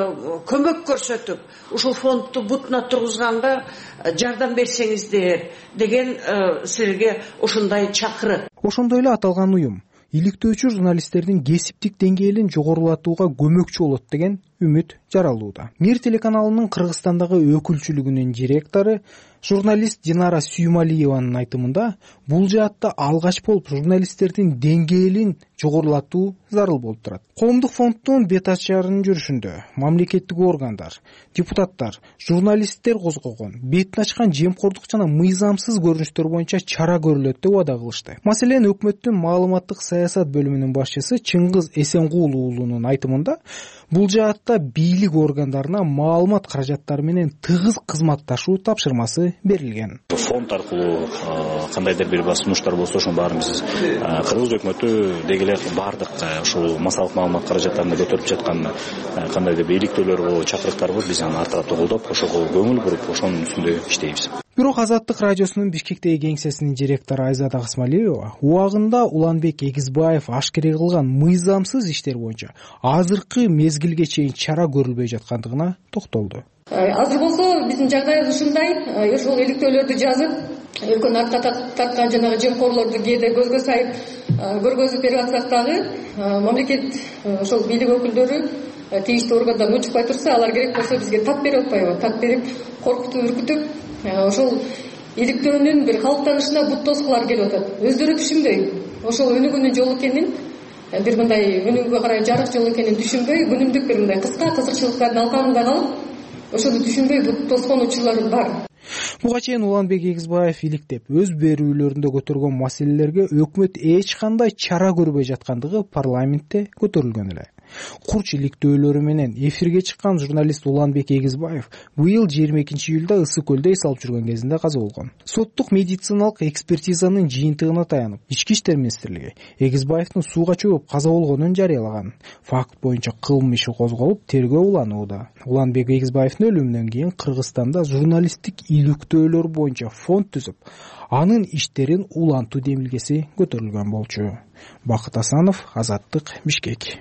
көмөк көрсөтүп, ушул фондду бутуна тургузганга жардам берсеңиздер деген силерге ушундай чакырык. Ошондой эле аталган уюм иликтөөчү журналисттердин кесиптик деңгээлин жогорулатууга көмөкчү болот деген үмүт жаралууда. Мир телеканалынын Кыргызстандагы өкүлчүлүгүнүн директору журналист Динара Сүймалиеванын айтымында, бул жаатта алгач болуп журналисттердин деңгээлин жогорулатуу зарыл болуп турат. Коомдук фонддун бет ачарынын жүрүшүндө мамлекеттик органдар, депутаттар, журналисттер козгогон, бетин ачкан жемкордук жана мыйзамсыз көрүнүштөр боюнча чара көрүлөт деп убада кылышты. Маселен, өкмөттүн маалыматтык саясат бөлүмүнүн башчысы Чыңгыз Эсенгул уулунун айтымында, бул жаатта бийлик органдарына маалымат каражаттары менен тыгыз кызматташуу тапшырмасы берилген. Фонд аркылуу кандайдыр бир сунуштар болсо, ошонун баарын биз Кыргыз өкмөтү деги эле бардык ушул массалык маалымат каражаттарын көтөрүп жаткан кандайдыр бир иликтөөлөр болобу, чакырыктар болобу, биз аны ар тараптуу колдоп, ошого көңүл буруп, ошонун үстүндө иштейбиз. Бирок Азаттык радиосунун Бишкектеги кеңсесинин директору Айзада Кысмалиева убагында Уланбек Эгизбаев ашкере кылган мыйзамсыз иштер боюнча азыркы мезгилге чейин чара көрүлбөй жаткандыгына токтолду. Азыр болсо биздин жагдайыбыз ушундай, ошол иликтөөлөрдү жазып, өлкөнү артка тарткан жанагы жемкорлорду кээде көзгө сайып көргөзүп берип атсак дагы, мамлекет ошол бийлик өкүлдөрү тийиштүү органдан учпай турса, алар керек болсо бизге так берип атпайбы? Так берип, коркутуп, үркүтүп, ошол иликтөөнүн бир калыптанышына бут тоскулар келип атат. Өздөрү түшүнбөй, ошол өнүгүүнүн жолу экенин, бир мындай өнүгүүгө карай жарык жол экенин түшүнбөй, күнүмдүк бир мындай кыска кызыкчылыктардын алкагында калып, ошону түшүнбөй бут тоскон учурлар бар. Буга чейин Уланбек Эгизбаев иликтеп, өз берүүлөрүндө көтөргөн маселелерге өкмөт эч кандай чара көрбөй жаткандыгы парламентте көтөрүлгөн эле. Курч иликтөөлөрү менен эфирге чыккан журналист Уланбек Эгизбаев быйыл 22 июлда Ысык көлдө эс алып жүргөн кезинде каза болгон. Соттук медициналык экспертизанын жыйынтыгына таянып, Ички иштер министрлиги Эгизбаевдин сууга чөгүп каза болгонун жарыялаган. Факт боюнча кылмыш иши козголуп, тергөө уланууда. Уланбек Эгизбаевдин өлүмүнөн кийин Кыргызстанда журналисттик иликтөөлөр боюнча фонд түзүп, анын иштерин улантуу демилгеси көтөрүлгөн болчу. Бакыт Асанов, Азаттык, Бишкек.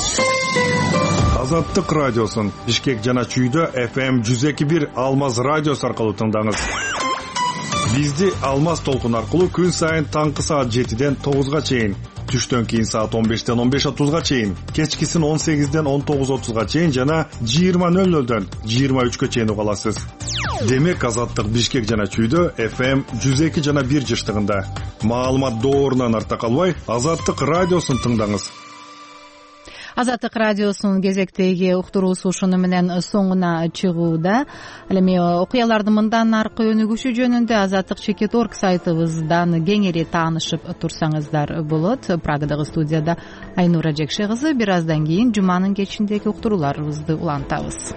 Азаттык радиосун Бишкек жана Чүйдө FM 102.1 Алмаз радиосу аркылуу тыңдаңыз. Бизди Алмаз толкун аркылуу күн сайын таңкы саат 7-ден 9-га чейин түштөн кийин саат 15ден 15:30 чейин, кечкисин 18ден 19:30 чейин жана 20:00дөн 23 чейин уга аласыз. Демек Азаттык Бишкек жана Чүйдө FM 102 жана 1 жыштыгында. Маалымат доорунан арта калбай, Азаттык радиосун тыңдаңыз. Азаттык радиосунун кезектеги уктуруусу ушуну менен соңуна чыгууда. Ал эми окуялардын мындан аркы өнүгүшү жөнүндө Азаттык.org сайтыбыздан кеңири таанышып турсаңыздар болот. Прагадагы студияда Айнура Жекше кызы. Бир аздан кийин жуманын кечиндеги уктурууларыбызды улантабыз.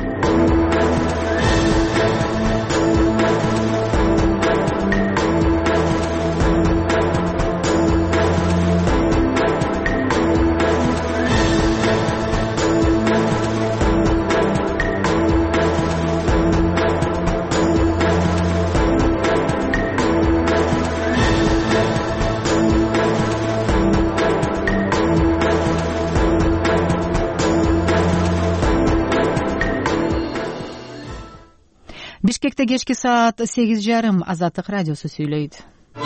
Бишкекте кечки саат 8:30 Азаттык радиосу сүйлөйт.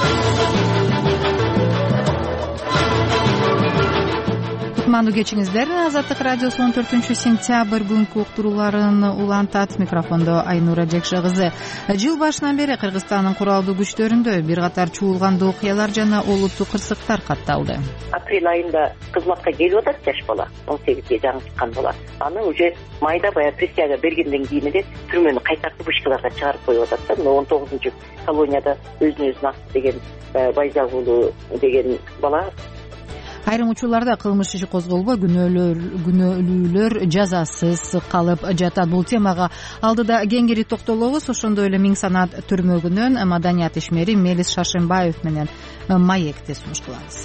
Кутмандуу кечиңиздер. Азаттык радиосу 14-сентябрь күнкү уктурууларын улантат. Микрофондо Айнура Жекше кызы. Жыл башынан бери Кыргызстандын куралдуу күчтөрүндө бир катар чуулгандуу окуялар жана олуттуу кырсыктар катталды. Апрель айында кызматка келип атат жаш бала, 18-ге жаңы чыккан бала. Аны уже майда бая присяга бергенден кийин эле түрмөнү кайтартып вышкаларга чыгарып коюп атат да. 19 колонияда өзүн акты деген Байзагулу деген бала. Айрым учурларда кылмыш иши козголбой күнөөлүүлөр жазасыз калып жатат. Бул темага алдыда кеңири токтолобуз. Ошондой эле Миң санат түрмөгүнөн маданият ишмери Мелис Шашенбаев менен маекти сунуш кылабыз.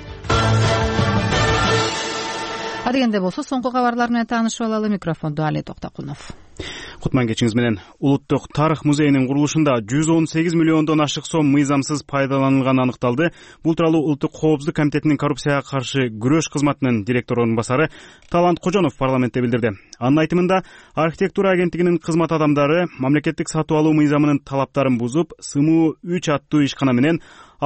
Адегенде болсо соңку кабарлар менен таанышып алалы. Микрофондо Али Токтокунов. Кутман кечиңиз менен. Улуттук тарых музейинин курулушунда 118 миллиондон ашык сом мыйзамсыз пайдаланылганы аныкталды. Бул тууралуу Улуттук коопсуздук комитетинин коррупцияга каршы күрөш кызматынын директор орун басары Талант Кожонов парламентте билдирди. Анын айтымында, архитектура агенттигинин кызмат адамдары мамлекеттик сатып алуу мыйзамынын талаптарын бузуп, СМУ-3 аттуу ишкана менен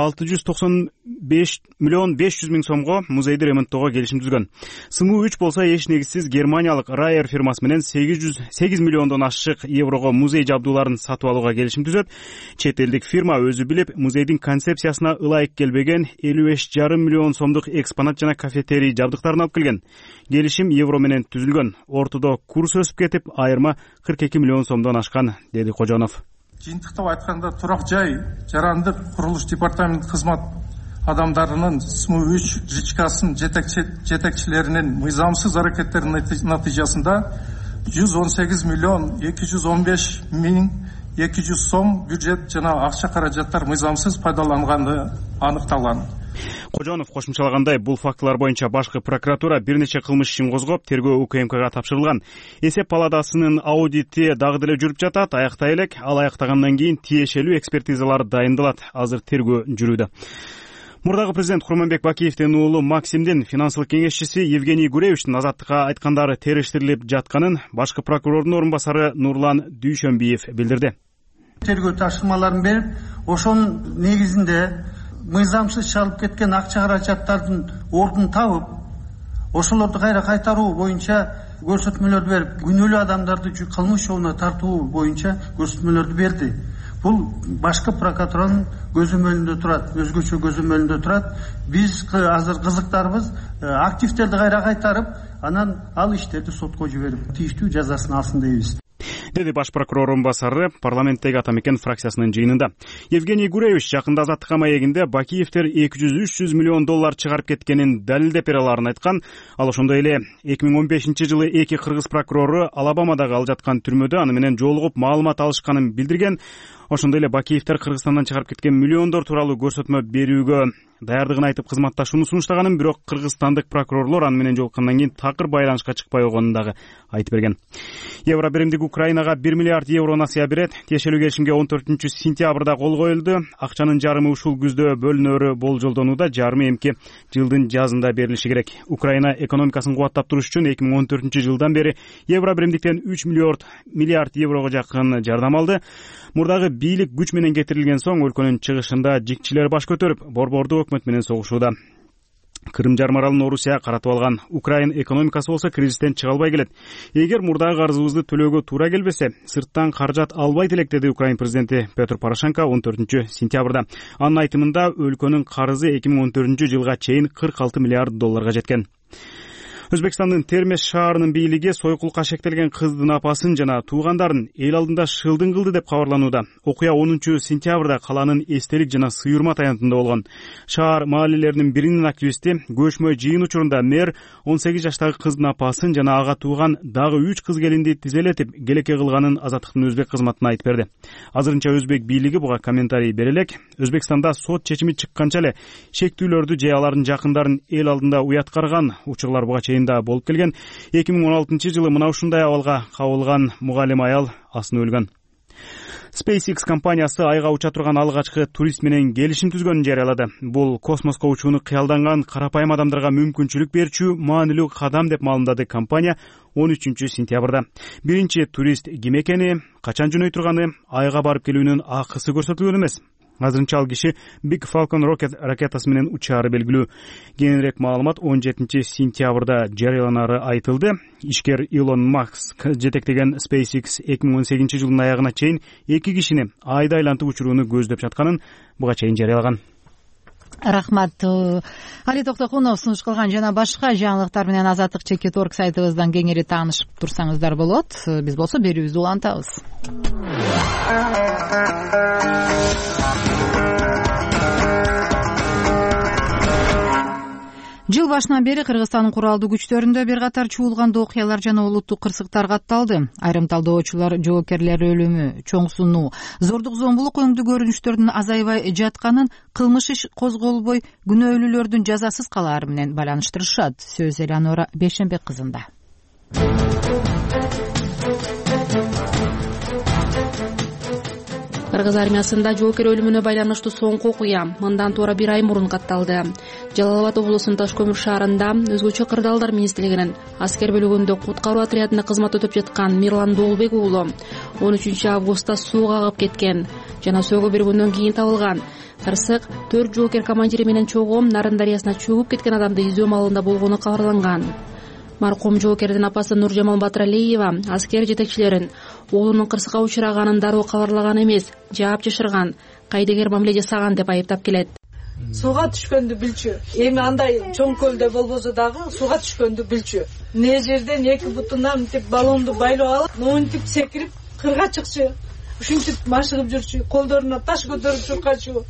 695 миллион 500 миң сомго музейди ремонттоого келишим түзгөн. СМУ-3 болсо эч негизсиз германиялык Райер фирмасы менен 8 миллиондон ашык еврого музей жабдууларын сатып алууга келишим түзөт. Чет элдик фирма өзү билип, музейдин концепциясына ылайык келбеген 55,5 миллион сомдук экспонат жана кафетерий жабдыктарын алып келген. Келишим евро менен түзүлгөн. Ортодо курс өсүп кетип, айырма 42 миллион сомдон ашкан, деди Кожонов. Жыйынтыктап айтканда, турак жай жарандык курулуш департамент кызмат адамдарынын СМУ-3 жичкасын жетекчилеринин мыйзамсыз аракеттеринин натыйжасында 118 миллион 215 миң 200 сом бюджет жана акча каражаттар мыйзамсыз пайдаланганы аныкталган. Кожонов кошумчалагандай, бул фактылар боюнча башкы прокуратура бир нече кылмыш ишин козгоп, тергөө УКМКга тапшырылган. Эсеп палатасынын аудити дагы деле жүрүп жатат. Аяктай элек. Ал аяктагандан кийин тиешелүү экспертизалар дайындалат. Азыр тергөө жүрүүдө. Мурдагы президент Курманбек Бакиевдин уулу Максимдин финансылык кеңешчиси Евгений Гуревичтин Азаттыкка айткандары териштирилип жатканын башкы прокурордун орун басары Нурлан Дүйшөнбиев билдирди. Тергөө тапшырмаларын берип, ошонун негизинде мыйзамсыз чалып кеткен акча каражаттардын ордун табып, ошолорду кайра кайтаруу боюнча көрсөтмөлөрдү берип, күнөөлүү адамдарды кылмыш жолуна тартуу боюнча көрсөтмөлөрдү берди. Бул башкы прокуратуранын көзөмөлүндө турат, өзгөчө көзөмөлүндө турат. Биз азыр кызыктарбыз, активдерди кайра кайтарып, анан ал иштерди сотко жиберип, тийиштүү жазасын алсын дейбиз, деди баш прокурор орун басары парламенттеги Ата Мекен фракциясынын жыйынында. Евгений Гуревич жакында Азаттыкка маегинде Бакиевдер 200-300 миллион доллар чыгарып кеткенин далилдеп бере аларын айткан. Ал ошондой эле 2015-жылы эки кыргыз прокурору Алабамадагы ал жаткан түрмөдө аны менен жолугуп маалымат алышканын билдирген. Ошондой эле Бакиевдер Кыргызстандан чыгарып кеткен миллиондор тууралуу көрсөтмө берүүгө даярдыгын айтып кызматташууну сунуштаганын, бирок кыргызстандык прокурорлор аны менен жолуккандан кийин такыр байланышка чыкпай койгонун дагы айтып берген. Евро биримдик Украинага 1 миллиард евро насыя берет. Тиешелүү келишимге 14-сентябрда кол коюлду. Акчанын жарымы ушул күздө бөлүнөрү болжолдонууда, жарымы эмки жылдын жазында берилиши керек. Украина экономикасын кубаттап туруш үчүн 2014-жылдан бери евро биримдиктен 3 миллиард еврого жакын жардам алды. Мурдагы бийлик күч менен кетирилген соң өлкөнүн чыгышында жикчилер баш көтөрүп, борбордук өкмөт менен согушууда. Крым жармаралын Орусияга каратып алган Украин экономикасы болсо кризистен чыга албай келет. Эгер мурдагы карызыбызды төлөөгө туура келбесе, сырттан каражат албайт элек, деди Украин президенти Петр Порошенко 14-сентябрда. Анын айтымында өлкөнүн карызы 2014-жылга чейин 46 миллиард долларга жеткен. Өзбекстандын Термеш шаарынын бийлиги сойкулукка шектелген кыздын апасын жана туугандарын эл алдында шылдың кылды деп кабарланууда. Окуя 10-сентябрда калаанын эстелик жана сыйырма таянтында болгон. Шаар маалелеринин биринин активисти көчмө жыйын учурунда мэр 18 жаштагы кыздын апасын жана ага тууган дагы 3 кыз келинди тизелетип келеке кылганын Азаттыктын өзбек кызматына айтып берди. Азырынча өзбек бийлиги буга комментарий бере элек. Өзбекстанда сот чечими чыкканча эле шектүүлөрдү же алардын жакындарын эл алдында уяткарган учурлар буга чейин да болуп келген. 2016-жылы мына ушундай абалга кабылган мугалим аял асынып өлгөн. SpaceX компаниясы айга уча турган алгачкы турист менен келишим түзгөнүн жарыялады. Бул космоско учууну кыялданган карапайым адамдарга мүмкүнчүлүк берүүчү маанилүү кадам деп маалымдады компания 13-сентябрда. Биринчи турист ким экени, качан жөнөй турганы, айга барып келүүнүн акысы көрсөтүлгөн эмес. Азырынча ал киши Big Falcon ракетасы менен учаары белгилүү. Кийинирээк маалымат 17-сентябрда жарыяланары айтылды. Ишкер Илон Маск жетектеген SpaceX 2018-жылдын аягына чейин 2 кишини айда айлантып учурууну көздөп жатканын буга чейин жарыялаган. Рахмат. Али Токтокунов сунуш кылган жана башка жаңылыктар менен Азаттык /org сайтыбыздан кеңири таанышып турсаңыздар болот. Биз болсо берүүбүздү улантабыз. Жыл башынан бери Кыргызстандын куралдуу күчтөрүндө бир катар чуулгандуу окуялар жана улуттук кырсыктар катталды. Айрым талдоочулар жоокерлер өлүмү, чоң сунуу, зордук зомбулук өңдүү көрүнүштөрдүн азайбай жатканын, кылмыш иш козголбой күнөөлүүлөрдүн жазасыз калаары менен байланыштырышат. Сөз Элеонора Бейшенбек кызында. Кыргыз армиясында жоокер өлүмүнө байланыштуу соңку окуя мындан туура 1 ай мурун катталды. Жалал Абад облусунун Ташкөмүр шаарында өзгөчө кырдаалдар министрлигинин аскер бөлүгүндө куткаруу отрядында кызмат өтүп жаткан Мирлан Доолбек уулу 13-августта сууга агып кеткен жана сөөгө бир күндөн кийин табылган. Кырсык 4 жоокер командири менен чогуу Нарын дарыясына чөгүп кеткен адамды издөө маалында болгону кабарланган. Маркум жоокердин апасы Нуржамал Батыралиева аскер жетекчилерин уулунун кырсыкка учураганын дароо кабарлаган эмес, жаап жашырган, кайдыгер мамиле жасаган деп айыптап келет. Сууга түшкөндү билчү. Эми андай чоң көлдө болбосо дагы сууга түшкөндү билчү. Не жерден 2 бутунан мынтип баллонду байлап алып, мынтип секирип кырга чыкчу. Ушинтип машыгып жүрчү, колдоруна таш көтөрүп чуркачу.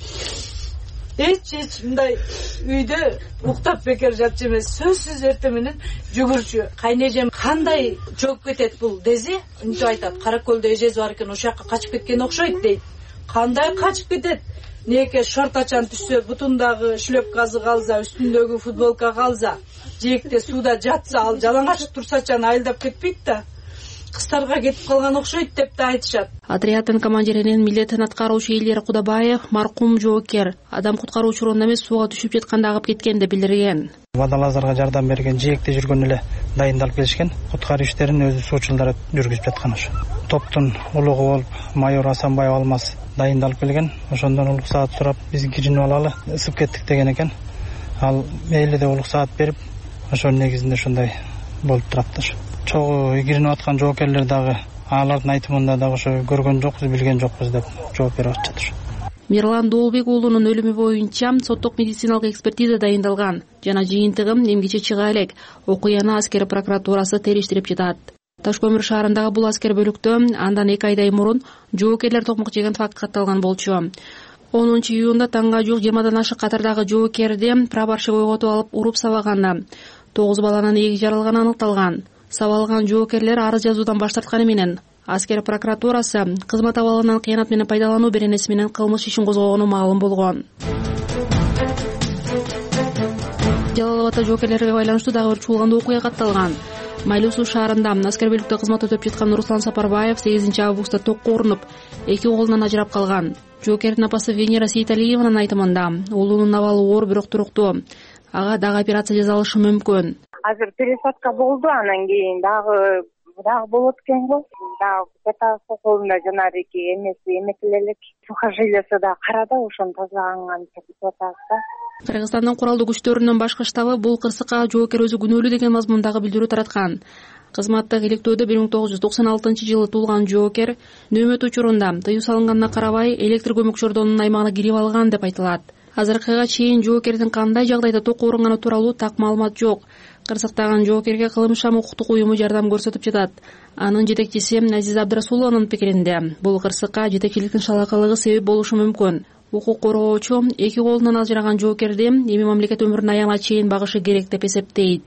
Эч мындай үйдө уктап бекер жатчу эмес, сөзсүз эртең менен жүгүрчү. Кайнежем кандай жооп кетет бул дези, үнтүп айтат. Каракөлдө эжеси бар экен, ошол жака качып кеткен окшойт дейт. Кандай качып кетет? Неке шортачан түшсө, бутундагы шлепкасы калса, үстүндөгү футболка калса, жээкте сууда жатса, ал жалаңач турсачан айылдап кетпейт да. Кыстарга кетип калган окшойт деп да айтышат. Отряддын командиринин милдетин аткаруучу Элдер Кудабаев маркум жоокер адам куткаруу учурунда эмес сууга түшүп жатканда агып кеткен деп билдирген. Водолаздарга жардам берген жээкте жүргөн эле дайындалып келишкен. Куткаруу иштерин өзү суучулдар жүргүзүп жаткан ошо. Топтун улугу болуп майор Асанбаев Алмаз дайындалып келген. Ошондон уруксаат сурап биз киринип алалы, ысып кеттик деген экен. Ал мейли деп уруксаат берип, ошонун негизинде ушундай болуп турат да. Чогуу киринип аткан жоокерлер дагы алардын айтымында дагы ошо көргөн жокпуз, билген жокпуз деп жооп берип атышат. Мирлан Доолбек уулунун өлүмү боюнча соттук медициналык экспертиза дайындалган жана жыйынтыгы эмгиче чыга элек. Окуяны аскер прокуратурасы териштирип жатат. Ташкөмүр шаарындагы бул аскер бөлүктө андан 2 айдай мурун жоокерлер токмок жеген факт катталган болчу. 10-июнда таңга жук 20дан ашык катардагы жоокерди прапорщик ойготуп алып уруп сабаган. 9 баланын эги жаралганы аныкталган. Сабалган жоокерлер арыз жазуудан баш тартканы менен аскер прокуратурасы кызмат абалынан кыянат менен пайдалануу беренеси менен кылмыш ишин козгогону маалым болгон. Жалал Абадта жоокерлерге байланыштуу дагы бир чуулгандуу окуя катталган. Майлуу Суу шаарында аскер бөлүктө кызмат өтүп жаткан Руслан Сапарбаев 8-августта токко урунуп, 2 колунан ажырап калган. Жоокердин апасы Венера Сейталиеванын айтымында уулунун абалы оор бирок туруктуу. Ага дагы операция жасалышы мүмкүн. Азыр пересадка болду, анан кийин дагы дагы болот экен го. Дагы бетасы колунда жанарыки эмеси эметиле элек. Сухожилиясы да карада, ошону тазалаган деп атабыз да. Кыргызстандын куралдуу күчтөрүнүн башкы штабы бул кырсыкка жоокер өзү күнөөлүү деген мазмундагы билдирүү тараткан. Кызматтык иликтөөдө 1996-жылы туулган жоокер нөөмөт учурунда тыюу салынганына карабай электр көмөк чордонунун аймагына кирип алган деп айтылат. Азыркыга чейин жоокердин кандай жагдайда ток оорунганы тууралуу так маалымат жок. Кырсыктаган жоокерге Кылмыш-шам укуктук уюму жардам көрсөтүп жатат. Анын жетекчиси Азиза Абдрасулованын пикиринде, бул кырсыкка жетекчиликтин шалакылыгы себеп болушу мүмкүн. Укук коргоочу эки колунан ажыраган жоокерди эми мамлекет өмүрүнүн аягына чейин багышы керек деп эсептейт.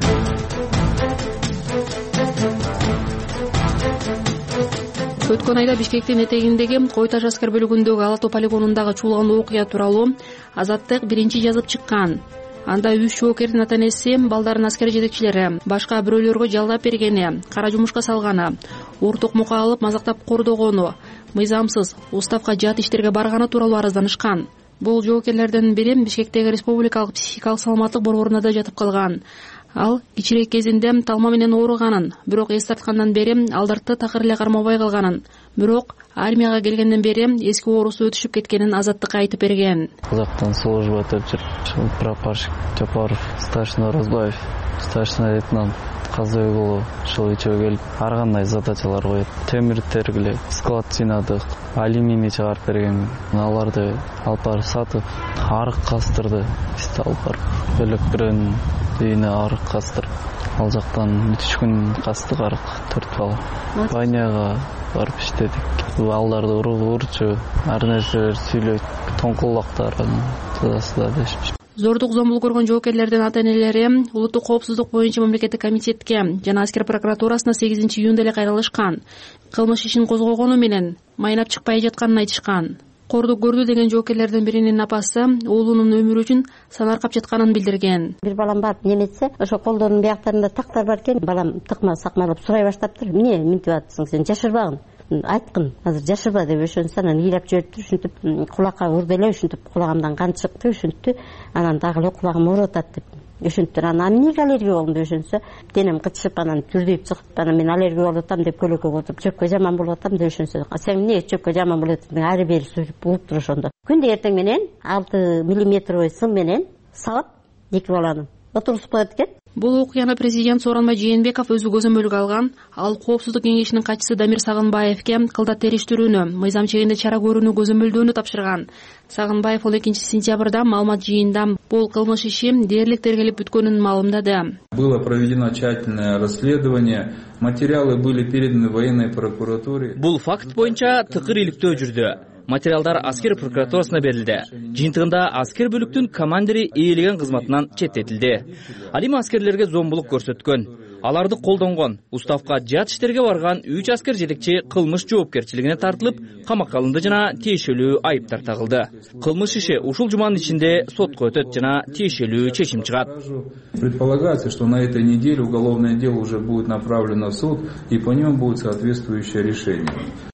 Өткөн айда Бишкектин этегиндеги Кой Таш аскер бөлүгүндөгү Ала Тоо полигонундагы чуулган окуя тууралуу Азаттык биринчи жазып чыккан. Анда 3 жоокердин ата-энеси балдарын аскер жетекчилери башка бирөөлөргө жалдап бергени, кара жумушка салганы, уртук мука алып мазактап кордогону, мыйзамсыз уставка жат иштерге барганы тууралуу арызданышкан. Бул жоокерлердин бири Бишкектеги Республикалык психикалык саламаттык борборунда жатып калган. Ал кичирээк кезинде талма менен ооруганын, бирок эс тарткандан бери алдыртты такыр эле кармабай калганын, бирок армияга келгенден бери эски оорусу өтүшүп кеткенин Азаттыкка айтып берген. Казактан служба өтүп жүр. Прапорщик Жапаров, старшина Оразбаев, старшина лейтенант Казыбек уулу ушул үчөө келип ар кандай задачалар коюп, темир тергиле, склад жыйнадык, алюминий чыгарып берген. Аларды алып барып сатып, арык кастырды. Бизди алып барып бөлөк бирөөнүн үйүнө арык кастырып, ал жактан 3 күн кастык арык 4 бала. Баняга барып иштедик. Балдарды урчу, ар нерселер сүйлөйт, тоңкулактарын жазасы да дешпиш. Зордук зомбул көргөн жоокерлердин ата-энелери улуттук коопсуздук боюнча мамлекеттик комитетке жана аскер прокуратурасына 8-июнда эле кайрылышкан. Кылмыш ишин козгогону менен майнап чыкпай жатканын айтышкан. Кордук көрдү деген жоокерлердин биринин апасы уулунун өмүрү үчүн санаркап жатканын билдирген. Бир балам барып неметсе, ошо колдорунун бияктарында тактар бар экен. Балам тыкма сакмалап сурай баштаптыр. Эмне минтип атсың сен, жашырбагын. Айткын, азыр жашырба деп ошонусу анан ыйлап жибериптир. Ушинтип кулакка урду эле, ушинтип кулагымдан кан чыкты, ушинтип анан дагы эле кулагым ооруп атат деп. Ушинтип анан эмнеге аллергия болдум деп ошонусу денем кычышып анан түрдөйүп чыгып анан мен аллергия болуп атам деп көйлекке отуруп чөпкө жаман болуп атам деп ошонусу. Сен эмне чөпкө жаман болуп атасың? Ары бери сүрүп булуптур ошондо. Күндө эртең менен 6 мм сым менен сабап эки баланы отургузуп коет экен. Бул окуяны президент Сооронбай Жээнбеков өзү көзөмөлгө алган. Ал коопсуздук кеңешинин катчысы Дамир Сагынбаевке кылдат териштирүүнү, мыйзам чегинде чара көрүүнү көзөмөлдөөнү тапшырган. Сагынбаев 2-сентябрда маалымат жыйында бул кылмыш иши дээрлик тергелип бүткөнүн маалымдады. Было проведено тщательное расследование, материалы были переданы военной прокуратуре. Бул факт боюнча тыкыр иликтөө жүрдү. Материалдар аскер прокуратурасына берилди. Жыйынтыгында аскер бөлүктүн командири ээлеген кызматынан четтетилди. Ал эми аскерлерге зомбулук көрсөткөн, аларды колдонгон, уставка жат иштерге барган 3 аскер жетекчи кылмыш жоопкерчилигине тартылып, камакка алынды жана тиешелүү айыптар тагылды. Кылмыш иши ушул жуманын ичинде сотко өтөт жана тиешелүү чечим чыгат. Предполагается, что на этой неделе уголовное дело уже будет направлено в суд и по нему будет соответствующее решение.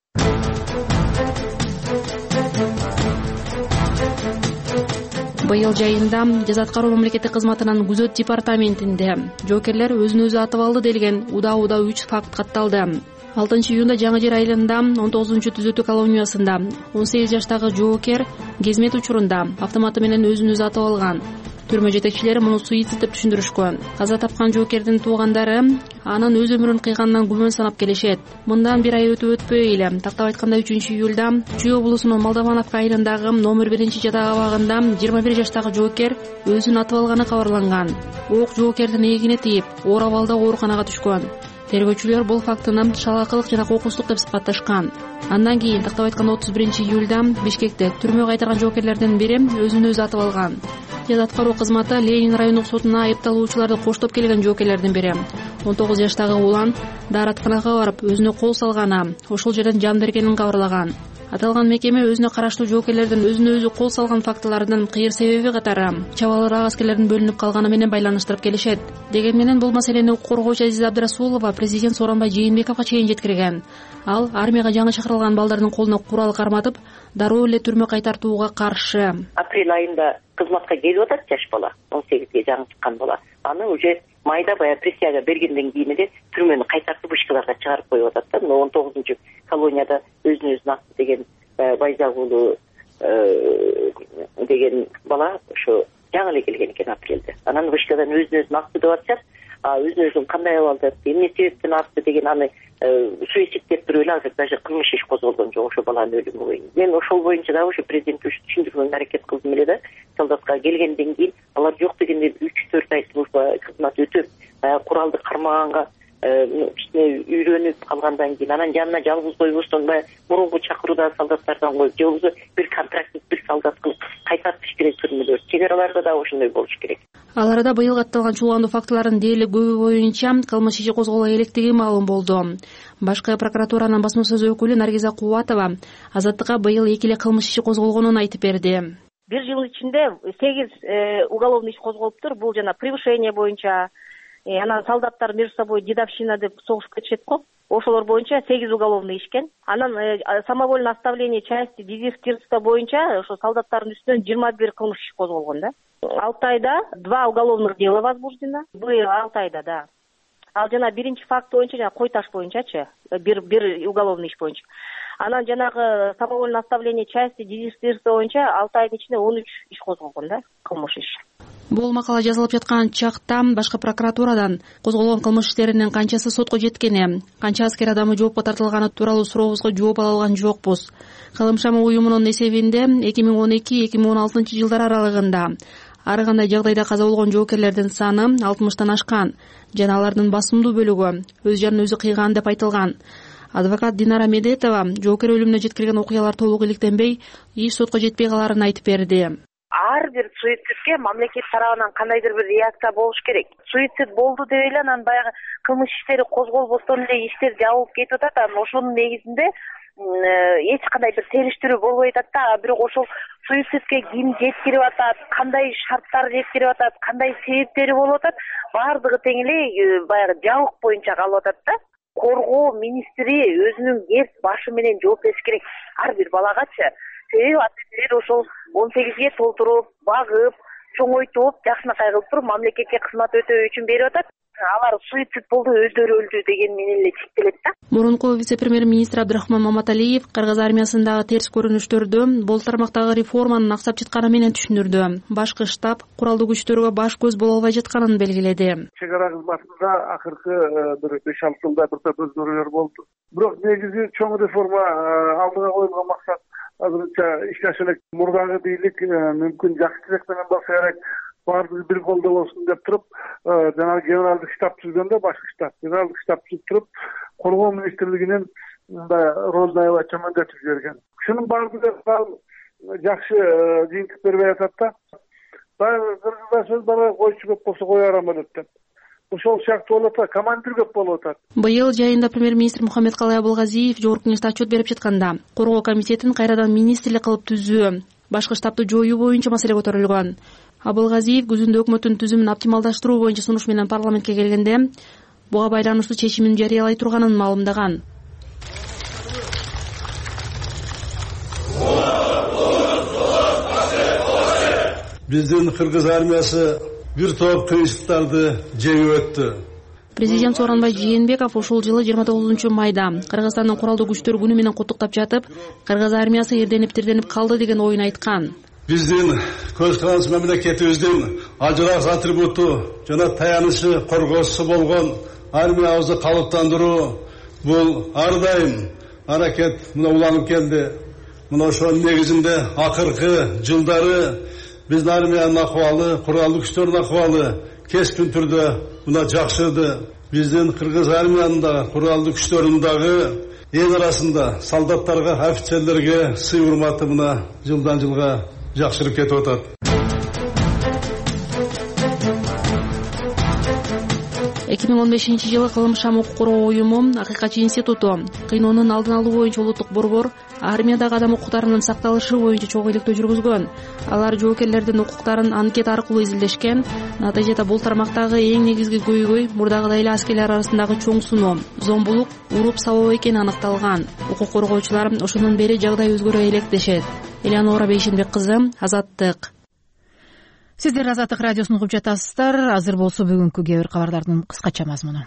Быйыл жайында жаза аткаруу мамлекеттик кызматынын күзөт департаментинде жоокерлер өзүн өзү атып алды делген уда 3 факт катталды. 6-июнда Жаңы Жер айылында 19-түзөтүү колониясында 18 жаштагы жоокер кезмет учурунда автоматы менен өзүн өзү атып алган. Түрмө жетекчилери муну суицид деп түшүндүрүшкөн. Каза тапкан жоокердин туугандары анын өз өмүрүн кыйганынан күмөн санап келишет. Мындан 1 ай өтпөй эле, тактап айтканда 3-июлда Чүй облусунун Молдовановка айылындагы номер 1-жада абагында 21 жаштагы жоокер өзүн атып алганы кабарланган. Ок жоокердин эгине тийип, оор абалда ооруканага түшкөн. Тергөөчүлөр бул фактыны шалакылык жана кокустук деп сыпатташкан. Андан кийин тактап айтканда 31-июлда Бишкекте түрмөгө кайтарган жоокерлердин бири өзүн өзү атып алган. Жаза аткаруу кызматы Ленин райондук сотуна айыпталуучуларды коштоп келген жоокерлердин бири 19 жаштагы улан дааратканага барып өзүнө кол салганы, ошол жерден жан бергенин кабарлаган. Аталган мекеме өзүнө караштуу жоокерлердин өзүнө өзү кол салган фактылардын кыйыр себеби катары чабалыраак аскерлердин бөлүнүп калганы менен байланыштырып келишет. Деген менен бул маселени коргоочу Азиза Абдрасулова президент Сооронбай Жээнбековго чейин жеткирген. Ал армияга жаңы чакырылган балдардын колуна курал карматып, дароо эле түрмө кайтартууга каршы. Апрель айында кызматка келип атат жаш бала, 18-ге жаңы чыккан бала. Аны уже майда баягы присяга бергенден кийин эле түрмөнү кайтартып вышкаларга чыгарып коюп атат да. Мына 19 колонияда өзүн өзү акты деген Байзак уулу деген бала ошо жаңы эле келген экен апрелде. Анан вышкадан өзүн өзү акты деп атышат. Өзүн өзүн кандай абалда, эмне себептен акты деген аны суицид деп туруп эле азыр даже кылмыш иш козголгон жок ошо баланын өлүмү боюнча. Мен ошол боюнча дагы ошо президентке түшүндүргөнгө аракет кылдым эле да. Солдатка келгенден кийин алар жок дегенде 3-4 ай служба кызмат өтүп, куралды кармаганга кичине үйрөнүп калгандан кийин анан жанына жалгыз койбостон баягы мурунку чакыруудагы солдаттардан коюп, же болбосо бир контрактник бир солдат кылып кайтартыш керек түрмөлөр. Чек араларда да ошондой болуш керек. Ал арада быйыл катталган чуулгандуу фактылардын дээрлик көбү боюнча кылмыш иши козголо электиги маалым болду. Башкы прокуратуранын басма сөз өкүлү Наргиза Кубатова Азаттыкка быйыл 2 эле кылмыш иши козголгонун айтып берди. Бир жыл ичинде 8 уголовный иш козголуптур. Бул жана превышение боюнча, анан солдаттар между собой дедовщина деп согушуп кетишет го. Ошолор боюнча 8 уголовный ишкен. Анан самовольное оставление части дезертирство боюнча ошо солдаттардын үстүнөн 21 кылмыш иш козголгон да. Алтайда 2 уголовных дела возбуждено. Быйыл Алтайда, да. Ал жана биринчи факт боюнча жана Койташ боюнчачы, бир уголовный иш боюнча. Анан жанагы самовольное оставление части дезертирство боюнча Алтайдын ичинде 13 иш козголгон да, кылмыш иш. Бул макала жазылып жаткан чакта башкы прокуратурадан козголгон кылмыш иштеринин канчасы сотко жеткени, канча аскер адамы жоопко тартылганы тууралуу сурообузга жооп ала алган жокпуз. Калымшама уюмунун эсебинде 2012-2016 жылдар аралыгында ар кандай жагдайда каза болгон жоокерлердин саны 60тан ашкан жана алардын басымдуу бөлүгү өз жанын өзү кыйган деп айтылган. Адвокат Динара Медетова жоокер өлүмүнө жеткирген окуялар толук иликтенбей, иш сотко жетпей каларын айтып берди. Ар бир суицидке мамлекет тарабынан кандайдыр бир реакция болуш керек. Суицид болду деп эле анан баягы кылмыш иштери козголбостон эле иштер жабылып кетип атат. Анан ошонун негизинде эч кандай бир териштирүү болбой атат да. Бирок ошол суицидке ким жеткирип атат, кандай шарттар жеткирип атат, кандай себептери болуп атат, баардыгы тең эле баягы жабык боюнча калып атат да. Коргоо министри өзүнүн кеп башы менен жооп бериш керек ар бир балагачы. Себеби ата-энелер ошол 18ге толтуруп, багып, чоңойтуп, жакшынакай кылып туруп мамлекетке кызмат өтөө үчүн берип атат. Алар суицид болду, өздөрү өлдү деген менен эле чектелет да. Мурунку вице-премьер-министр Абдрахман Маматалиев Кыргыз армиясындагы терс көрүнүштөрдү бул тармактагы реформанын аксап жатканы менен түшүндүрдү. Башкы штаб куралдуу күчтөргө баш көз боло албай жатканын белгиледи. Чек ара кызматында акыркы бир 5-6 жылда бир топ өзгөрүүлөр болду. Бирок негизи чоң реформа алдыга коюлган максат азырынча иштеше элек. Мурдагы бийлик мүмкүн жакшырак менен болсо керек, баардыгы бир колдо болсун деп туруп, жанагы генералдык штаб түзгөндө башкы штаб, генералдык штаб түзүп туруп, коргоо министрлигинин мындай ролун аябай төмөндөтүп жиберген. Ушунун баардыгы жакшы жыйынтык бербей атат да. Кыргызда сөз бар, койчу көп болсо кое арам болот деп. Ошол сыяктуу болуп атат, командир көп болуп атат. Быйыл жайында премьер-министр Мухаммедкалый Абылгазиев жогорку кеңеште отчет берип жатканда коргоо комитетин кайрадан министрлик кылып түзүү, башкы штабты жоюу боюнча маселе көтөрүлгөн. Абылгазиев күзүндө өкмөттүн түзүмүн оптималдаштыруу боюнча сунуш менен парламентке келгенде буга байланыштуу чечимин жарыялай турганын маалымдаган. Биздин Кыргыз армиясы бир топ кыйынчылыктарды жеңип өттү. Президент Сооронбай Жээнбеков ушул жылы 29 майда Кыргызстандын куралдуу күчтөр күнү менен куттуктап жатып, Кыргыз армиясы эрденип-тирденип калды деген оюн айткан. Биздин көз карандысыз мамлекетибиздин ажырак атрибуту жана таянычы коргоосу болгон армиябызды калыптандыруу бул ар дайым аракет уланып келди. Мына ошонун негизинде акыркы жылдары биздин армиянын акыбалы, куралдуу күчтөрдүн акыбалы кескин түрдө мына жакшырды. Биздин Кыргыз армиянын да куралдуу күчтөрүнүн дагы эл арасында солдаттарга, офицерлерге сый урматы мына жылдан жылга жакшырып кетип атат. жылы Кылымшам укук коргоо уюму, Акыйкатчы институту, кыйноонун алдын алуу боюнча улуттук борбор, армиядагы адам укуктарынын сакталышы боюнча чогуу иликтөө жүргүзгөн. Алар жоокерлердин укуктарын анкет аркылуу изилдешкен. Натыйжада бул тармактагы эң негизги көйгөй мурдагыдай эле аскерлер арасындагы чоң суноо, зомбулук, уруп сабоо экени аныкталган. Укук коргоочулар ошондон бери жагдай өзгөрө элек дешет. Элеонора Бейшенбек кызы, Азаттык. Сиздер Азаттык радиосун угуп жатасыздар. Азыр болсо бүгүнкү кээ бир кабардардын кыскача мазмуну.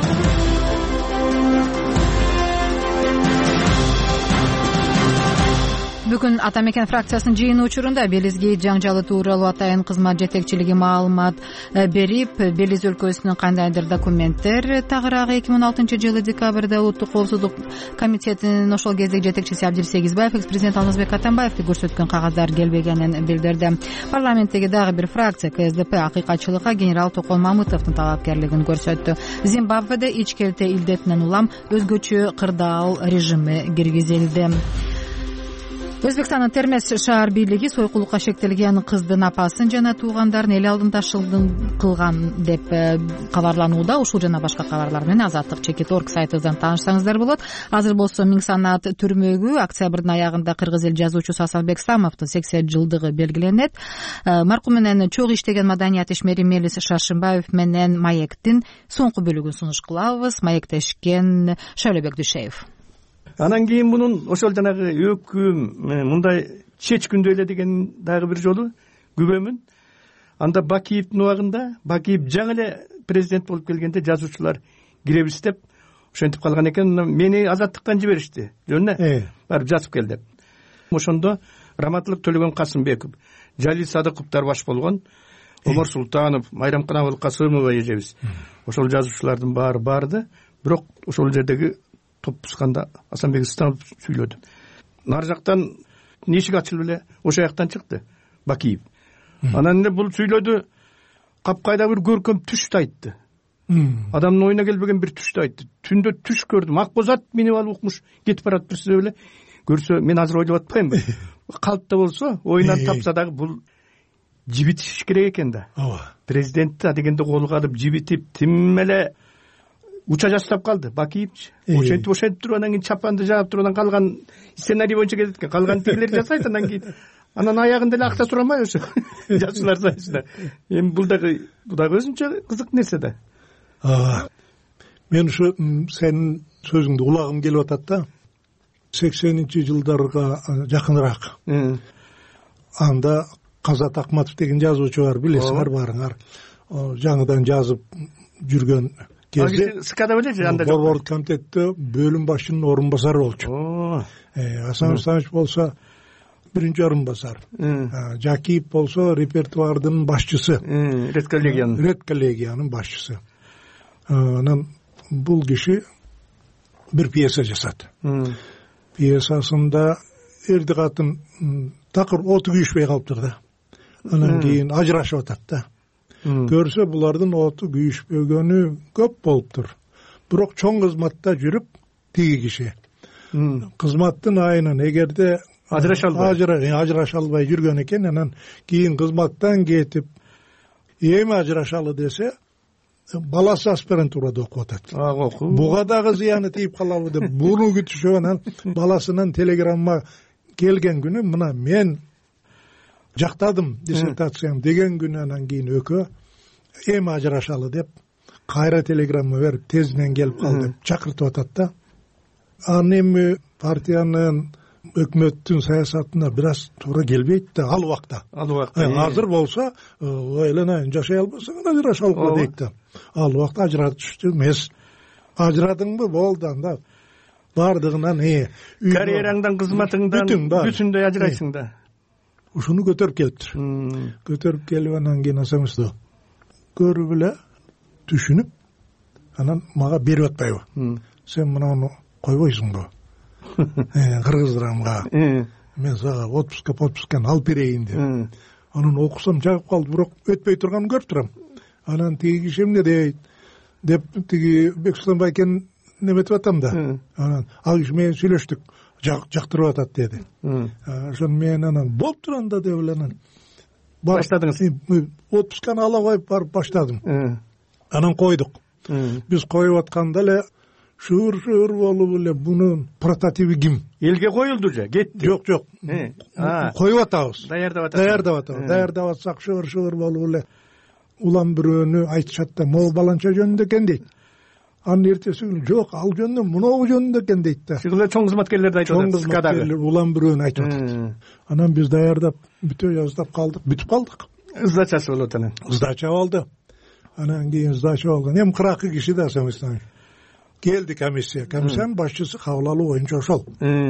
Бүгүн Ата Мекен фракциясынын жыйыны учурунда Белизге жаңжалы тууралуу Атайын кызмат жетекчилиги маалымат берип, Белиз өлкөсүнүн кандайдыр документтер тагыраагы 2016-жылы декабрда Улуттук коопсуздук комитетинин ошол кездеги жетекчиси Абдил Сегизбаев экс-президент Алмазбек Атамбаевди көрсөткөн кагаздар келбегенин билдирди. Парламенттеги дагы бир фракция КСДП акыйкатчылыкка генерал Токон Мамытовдун талапкерлигин көрсөттү. Зимбабведе ичкелте илдетинен улам өзгөчө кырдаал режими киргизилди. Өзбекстандын Термез шаар бийлиги сойкулукка шектелген кыздын апасын жана туугандарын эл алдында шылдың кылган деп кабарланууда. Ушул жана башка кабарлар менен Азаттык Чекит.орг сайтыбыздан таанышсаңыздар болот. Азыр болсо Миң Санаат түрмөгү октябрдын аягында кыргыз эл жазуучусу Асанбек Самовдун 80 жылдыгы белгиленет. Маркум менен чогуу иштеген маданият ишмери Мелис Шаршымбаев менен Маектин соңку бөлүгүн сунуш кылабыз. Маектешкен Шайлебек Дүйшеев. Анан кийин мунун ошол жанагы өкүм мындай чечкүндө эле деген дагы бир жолу күбөмүн. Анда Бакиевдин убагында Бакиев жаңы эле президент болуп келгенде жазуучулар киребиз деп ошентип калган экен. Мени Азаттыктан жиберишти. Жөнүнө барып жазып кел деп. Ошондо Раматылык Төлөгөн Касымбеков, Жалил Садыковдор баш болгон, Омар Султанов, Майрамкан Абылкасымова эжебиз. Ошол жазуучулардын баары барды. Бирок ошол жердеги топ пусканда Асанбек Станов сүйлөдү. Нар жактан эшик ачылып эле ошол жактан чыкты Бакиев. Анан эле бул сүйлөдү, капкайда бир көркөм түштү айтты. Адамдын оюна келбеген бир түштү айтты. Түндө түш көрдүм. Акбозат минип алып укмуш кетип барат бирсе эле көрсө мен азыр ойлоп атпаймынбы. Калпта болсо оюнан тапса дагы бул жибитиш керек экен да. Президентти дегенде колго алып жибитип тим эле уча жастап калды Бакиевчи. Ошентип туруп анан кийин чапанды жаап туруп анан калган сценарий боюнча кетет экен. Калган тигилер жасайт анан кийин. Анан аягында эле акча сурамай ошо жазуулар сайысында. Эми бул дагы өзүнчө кызык нерсе да. Мен ушу сенин сөзүңдү улагым келип атат да. 80-жылдарга жакыныраак. Анда Казат Акматов деген жазуучу бар, билесиңер баарыңар. Жаңыдан жазып жүргөн кезде скада белеби анда борбордук комитетте бөлүм башчынын орун басары болчу. Асан Исанович болсо биринчи орун басар. Жакиев болсо репертуардын башчысы. Редколлегиянын башчысы. Анан бул киши бир пьеса жасады. Пьесасында эрди катын такыр оту күйүшпөй калыптыр да. Анан кийин ажырашып атат да. Көрсө булардын оту күйүшпөгөнү көп болуптур. Бирок чоң кызматта жүрүп тиги киши кызматтын айынан эгерде ажыраша албай жүргөн экен, анан кийин кызматтан кетип эми ажырашалы десе баласы аспирантурада окуп атат. Буга дагы зыяны тийип калабы деп буну күтүшүп анан баласынан телеграмма келген күнү мына мен жактадым диссертациям деген күнү анан кийин экөө эми ажырашалы деп кайра телеграмма берип тезинен келип кал деп чакыртып атат да. Анан эми партиянын өкмөттүн саясатына бир аз туура келбейт да ал убакта. Азыр болсо эле жашай албасаң ажыраша алгыла дейт да. Ал убакта ажыратышчу эмес. Ажырадыңбы болду анда бардыгынан карьераңдан кызматыңдан бүтүндөй ажырайсың да. Ушуну көтөрүп келиптир. Көтөрүп келип анан кийин асамызды көрүп эле түшүнүп анан мага берип атпайбы. Сен мынаны койбойсуңбу? Кыргыздарга мен сага отпусканы алып берейин деп. Анан окусам жагып калды, бирок өтпөй турганын көрүп турам. Анан тиги киши эмне дейт деп тиги Бексултан байкен неметип атам да. Анан ал киши менен сүйлөштүк, жактырып атат деди. Ошон мен анан болуп турганда деп эле анан баштадыңыз. Отпусканы ала коюп барып баштадым. Анан койдук. Биз коюп атканда эле шыр болуп эле бунун прототиби ким? Элге коюлду же, кетти. Жок. Коюп атабыз. Даярдап атабыз. Даярдап атсак шыр болуп эле улам бирөөнү айтышат да, могу баланча жөнүндө экен дейт. Анын эртеси күнү жок, ал жөнүндө, муногу жөнүндө экен дейт да. Шыгылы чоң кызматкерлерди айтып атат. Скадагы улам бирөөнү айтып атат. Анан биз даярдап бүтө жаздап калдык, бүтүп калдык. сдачасы болот. Анан сдача болду. Анан кийин сдача болгон. Эми 40 киши да самыстан келди комиссия. Комиссиянын башчысы кабыл алуу боюнча ошол.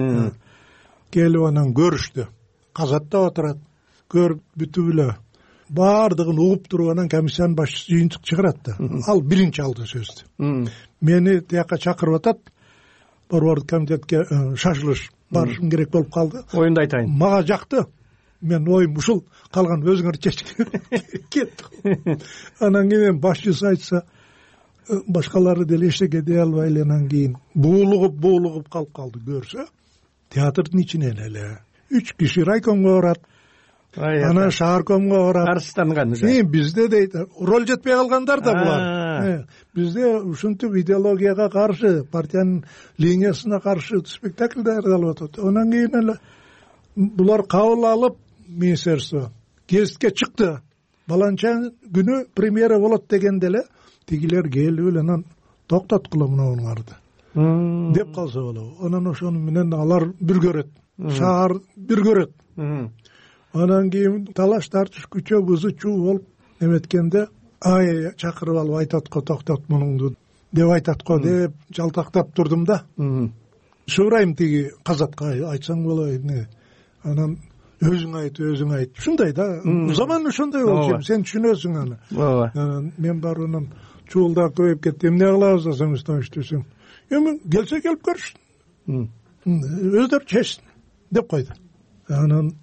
Келип анан көрүштү. Казатта отурат. Көрүп бүтүп эле баардыгын угуп туруп анан комиссиянын башчысы жыйынтык чыгарат да. Ал биринчи алды сөздү. Мени тияка чакырып атат. Борбордук комитетке шашылыш барышым керек болуп калды. Оюнду айтайын. Мага жакты. Мен оюм ушул, калган өзүңөр чечкин. Кеттик. Анан кийин башчысы айтса, башкалары деле эчтеке дей албай эле анан кийин буулугуп калып калды. Көрсө, театрдын ичинен эле 3 киши райкомго барат. Анан шааркомго барат. Арыстанган уже. Бизде дейт, роль жетпей калгандар да булар. Бизде ушинтип идеологияга каршы, партиянын линиясына каршы спектакль даярдалып атат. Анан кийин эле булар кабыл алып министерство гезитке чыкты. Баланча күнү премьера болот дегенде эле тигилер келип эле анан токтоткула мынауңарды деп калса болобу. Анан ошону менен алар бир көрөт. Шаар бир көрөт. Анан кийин талаш тартыш күчө бузу чуу болуп эметкенде ай чакырып алып айтат го токтот мунуңду деп айтат го деп жалтактап турдум да. Сурайм тиги казатка айтсаң болот. Анан өзүң айт. Ушундай да. Заман ошондой болчу. Сен түшүнөсүң аны. Ооба. Мен барып анан чуулдар көбөйүп кетти. Эмне кылабыз десем, десем. Эми келсе келип көрүшсүн. Өздөрү чечсин деп койду. Анан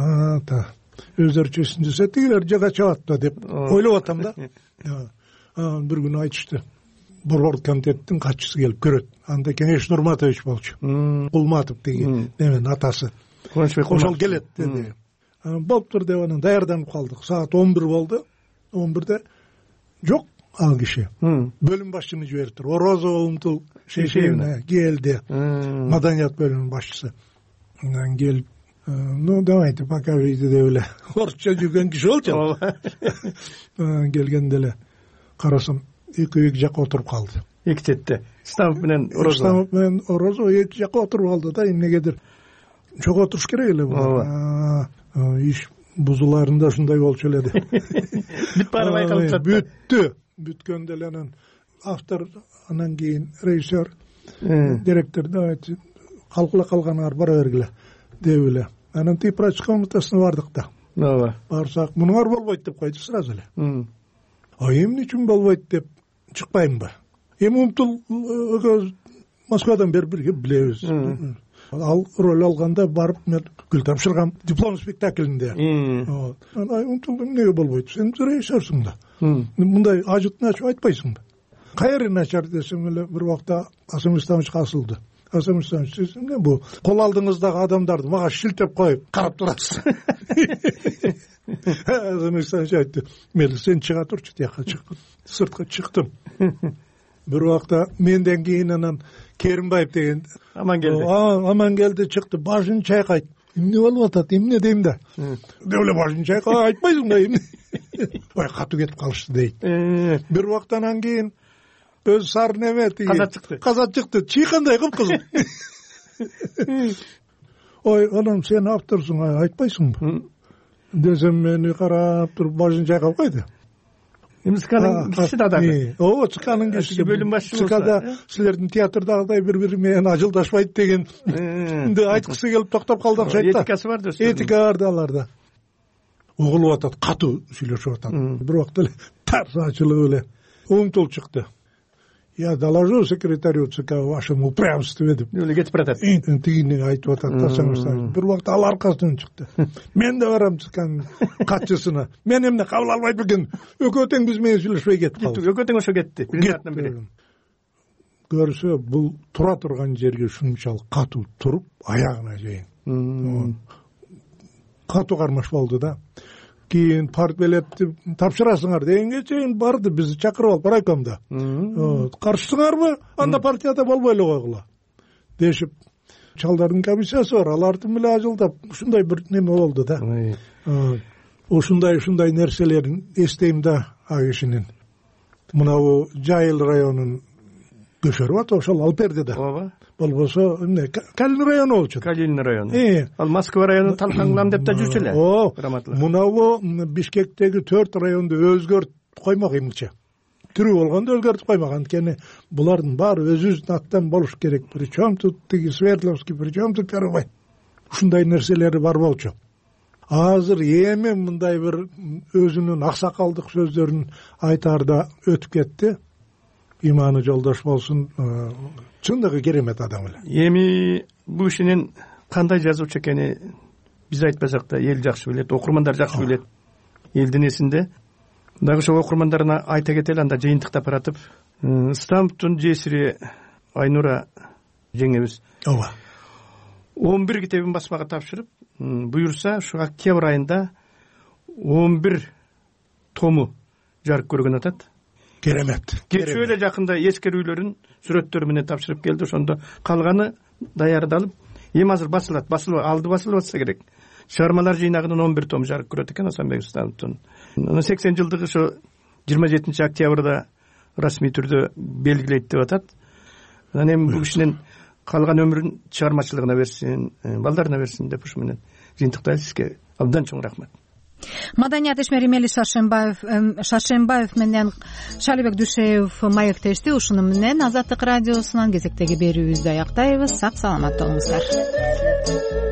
өздөрү чечсин десе тигилер жага чабат да деп ойлоп атам да. Бир күнү айтышты. Борбордук комитеттин катчысы келип көрөт. Анда Кеңеш Нурматович болчу. Кулматов деген неменин атасы. Ошол келет деди. Болуптур деп анан даярданып калдык. Саат 11 болду. 11де жок ал киши. Бөлүм башчыны жибериптир. Орозова Умтул Шейшеевна келди. Маданият бөлүмүнүн башчысы. Анан келип, давайте покажите деп эле орусча жүргөн киши болчу. Келгенде эле карасам эки жакка отуруп калды. Эки четте. Станов менен Орозова эки жакка отуруп калды да, эмнегедир чогуу отуруш керек эле бул. Иш бузуларында ушундай болчу эле. Бүт баары байкалып жатты. Бүттү. Бүткөндө эле анан автор, анан кийин режиссер, директор давайте калкыла калганыңар бара бергиле деп эле. Анан тип прачка комнатасына бардык да. Ооба. Барсак, мунуңар болбойт деп койду сразу эле. Эмне үчүн болбойт деп чыкпаймынбы? Эми Умтул Москвадан бери бирге билебиз. Ал роль алганда барып мен гүл тапшыргам диплом спектаклинде. Умтул эмнеге болбойт? Сен режиссерсиң да. Мындай ажытын ачып айтпайсыңбы? Кайры начар десем эле бир убакта Асым Исламович асылды. Асым Исламович, сиз эмне бу кол алдыңыздагы адамдарды мага шилтеп коюп карап турасыз? Асым Исламович айтты, мейли сен чыга турчу, тияка чык. Сыртка чыктым. Бир убакта менден кийин анан Керимбаев деген аман келди, чыкты, башын чайкайт. Эмне болуп атат? Эмне дейм да? Деп эле башын чайкап айтпайсың да эмне? Ой, катуу кетип калышты дейт. Бир убактан кийин өз сары неме тиги казат чыкты. Чыйкандай кып-кызыл. Ой, анан сен авторсуң, айтпайсыңбы? Десем мени карап туруп башын чайкап койду. МСКнын кишиси да дагы. Ооба, ЦКнын кишиси. Бөлүм башчысы болсо. ЦКда силердин театрдагыдай бири-бири менен ажылдашпайт дегенди айткысы келип токтоп калды окшойт да. Этикасы бар десең. Этика бар да аларда. Угулуп атат, катуу сүйлөшүп атат. Бир убакта эле тарс ачылып эле Умтул чыкты. Я доложу секретарю ЦК о вашем упрямстве деп. Эле кетип баратат. Тигини айтып атат да. Бир убакта ал аркасынан чыкты. Мен да барам ЦКнын катчысына. Мен эмне кабыл албайт бекен? Экөө тең биз менен сүйлөшпөй кетип калды. Экөө тең ошо кетти. Биринен бири. Көрсө бул тура турган жерге ушунчалык катуу туруп, аягына чейин. Катуу кармаш болду да. Кийин партбилетти тапшырасыңар дегенге чейин барды, бизди чакырып алып райкомдо. Каршысыңарбы? Анда партияда болбой эле койгула дешип, чалдардын комиссиясы бар, аларды эле ажылдап, ушундай бир неме болду да. Ушундай нерселерин эстейм да а кишинин. Мынабу Жайыл районунун көшөрүп атат, ошол Алперде да. болбосо эмне Калин району болчу. Калин району. Ал Москва районун талкангылам деп да жүрчү эле. Мунабу Бишкектеги 4 районду өзгөртүп коймок эмилче. Түрү болгондо өзгөртүп коймаган. Анткени булардын баары өзүбүздүн аттан болуш керек. Причем тут тиги Свердловский, причем тут Первый. Ушундай нерселери бар болчу. Азыр эми мындай бир өзүнүн аксакалдык сөздөрүн айтаарда өтүп кетти. Иманы жолдош болсун, чындыгы керемет адам эле. Эми бул кишинин кандай жазуучу экени биз айтпасак да эл жакшы билет, окурмандар жакшы билет. Элдин эсинде. Дагы ошол окурмандарына айта кетели, анда жыйынтыктап баратып, Стамптын жесири Айнура жеңебиз 11 китебин басмага тапшырып, буюрса ушу октябрь айында 11 тому жарык көргөн атат. Керемет. Кечээ эле жакында эскерүүлөрүн сүрөттөрү менен тапшырып келди. Ошондо калганы даярдалып, эми азыр басылат, алды басылып атса керек. Чыгармалар жыйнагынын 11 тому жарык көрөт экен Асанбек Стамптын. 80 жылдыгы ошо 27 октябрда расмий түрдө белгилейт деп атат. Анан эми бул кишинин калган өмүрүн чыгармачылыгына берсин, балдарына берсин деп ушу менен жыйынтыктайбыз. Сизге абдан чоң рахмат. Маданият ишмери Мелис Шаршембаев менен Шалибек Дүйшеев маектешти. Ушуну менен Азаттык радиосунан кезектеги берүүбүздү аяктайбыз. Сак саламат болуңуздар.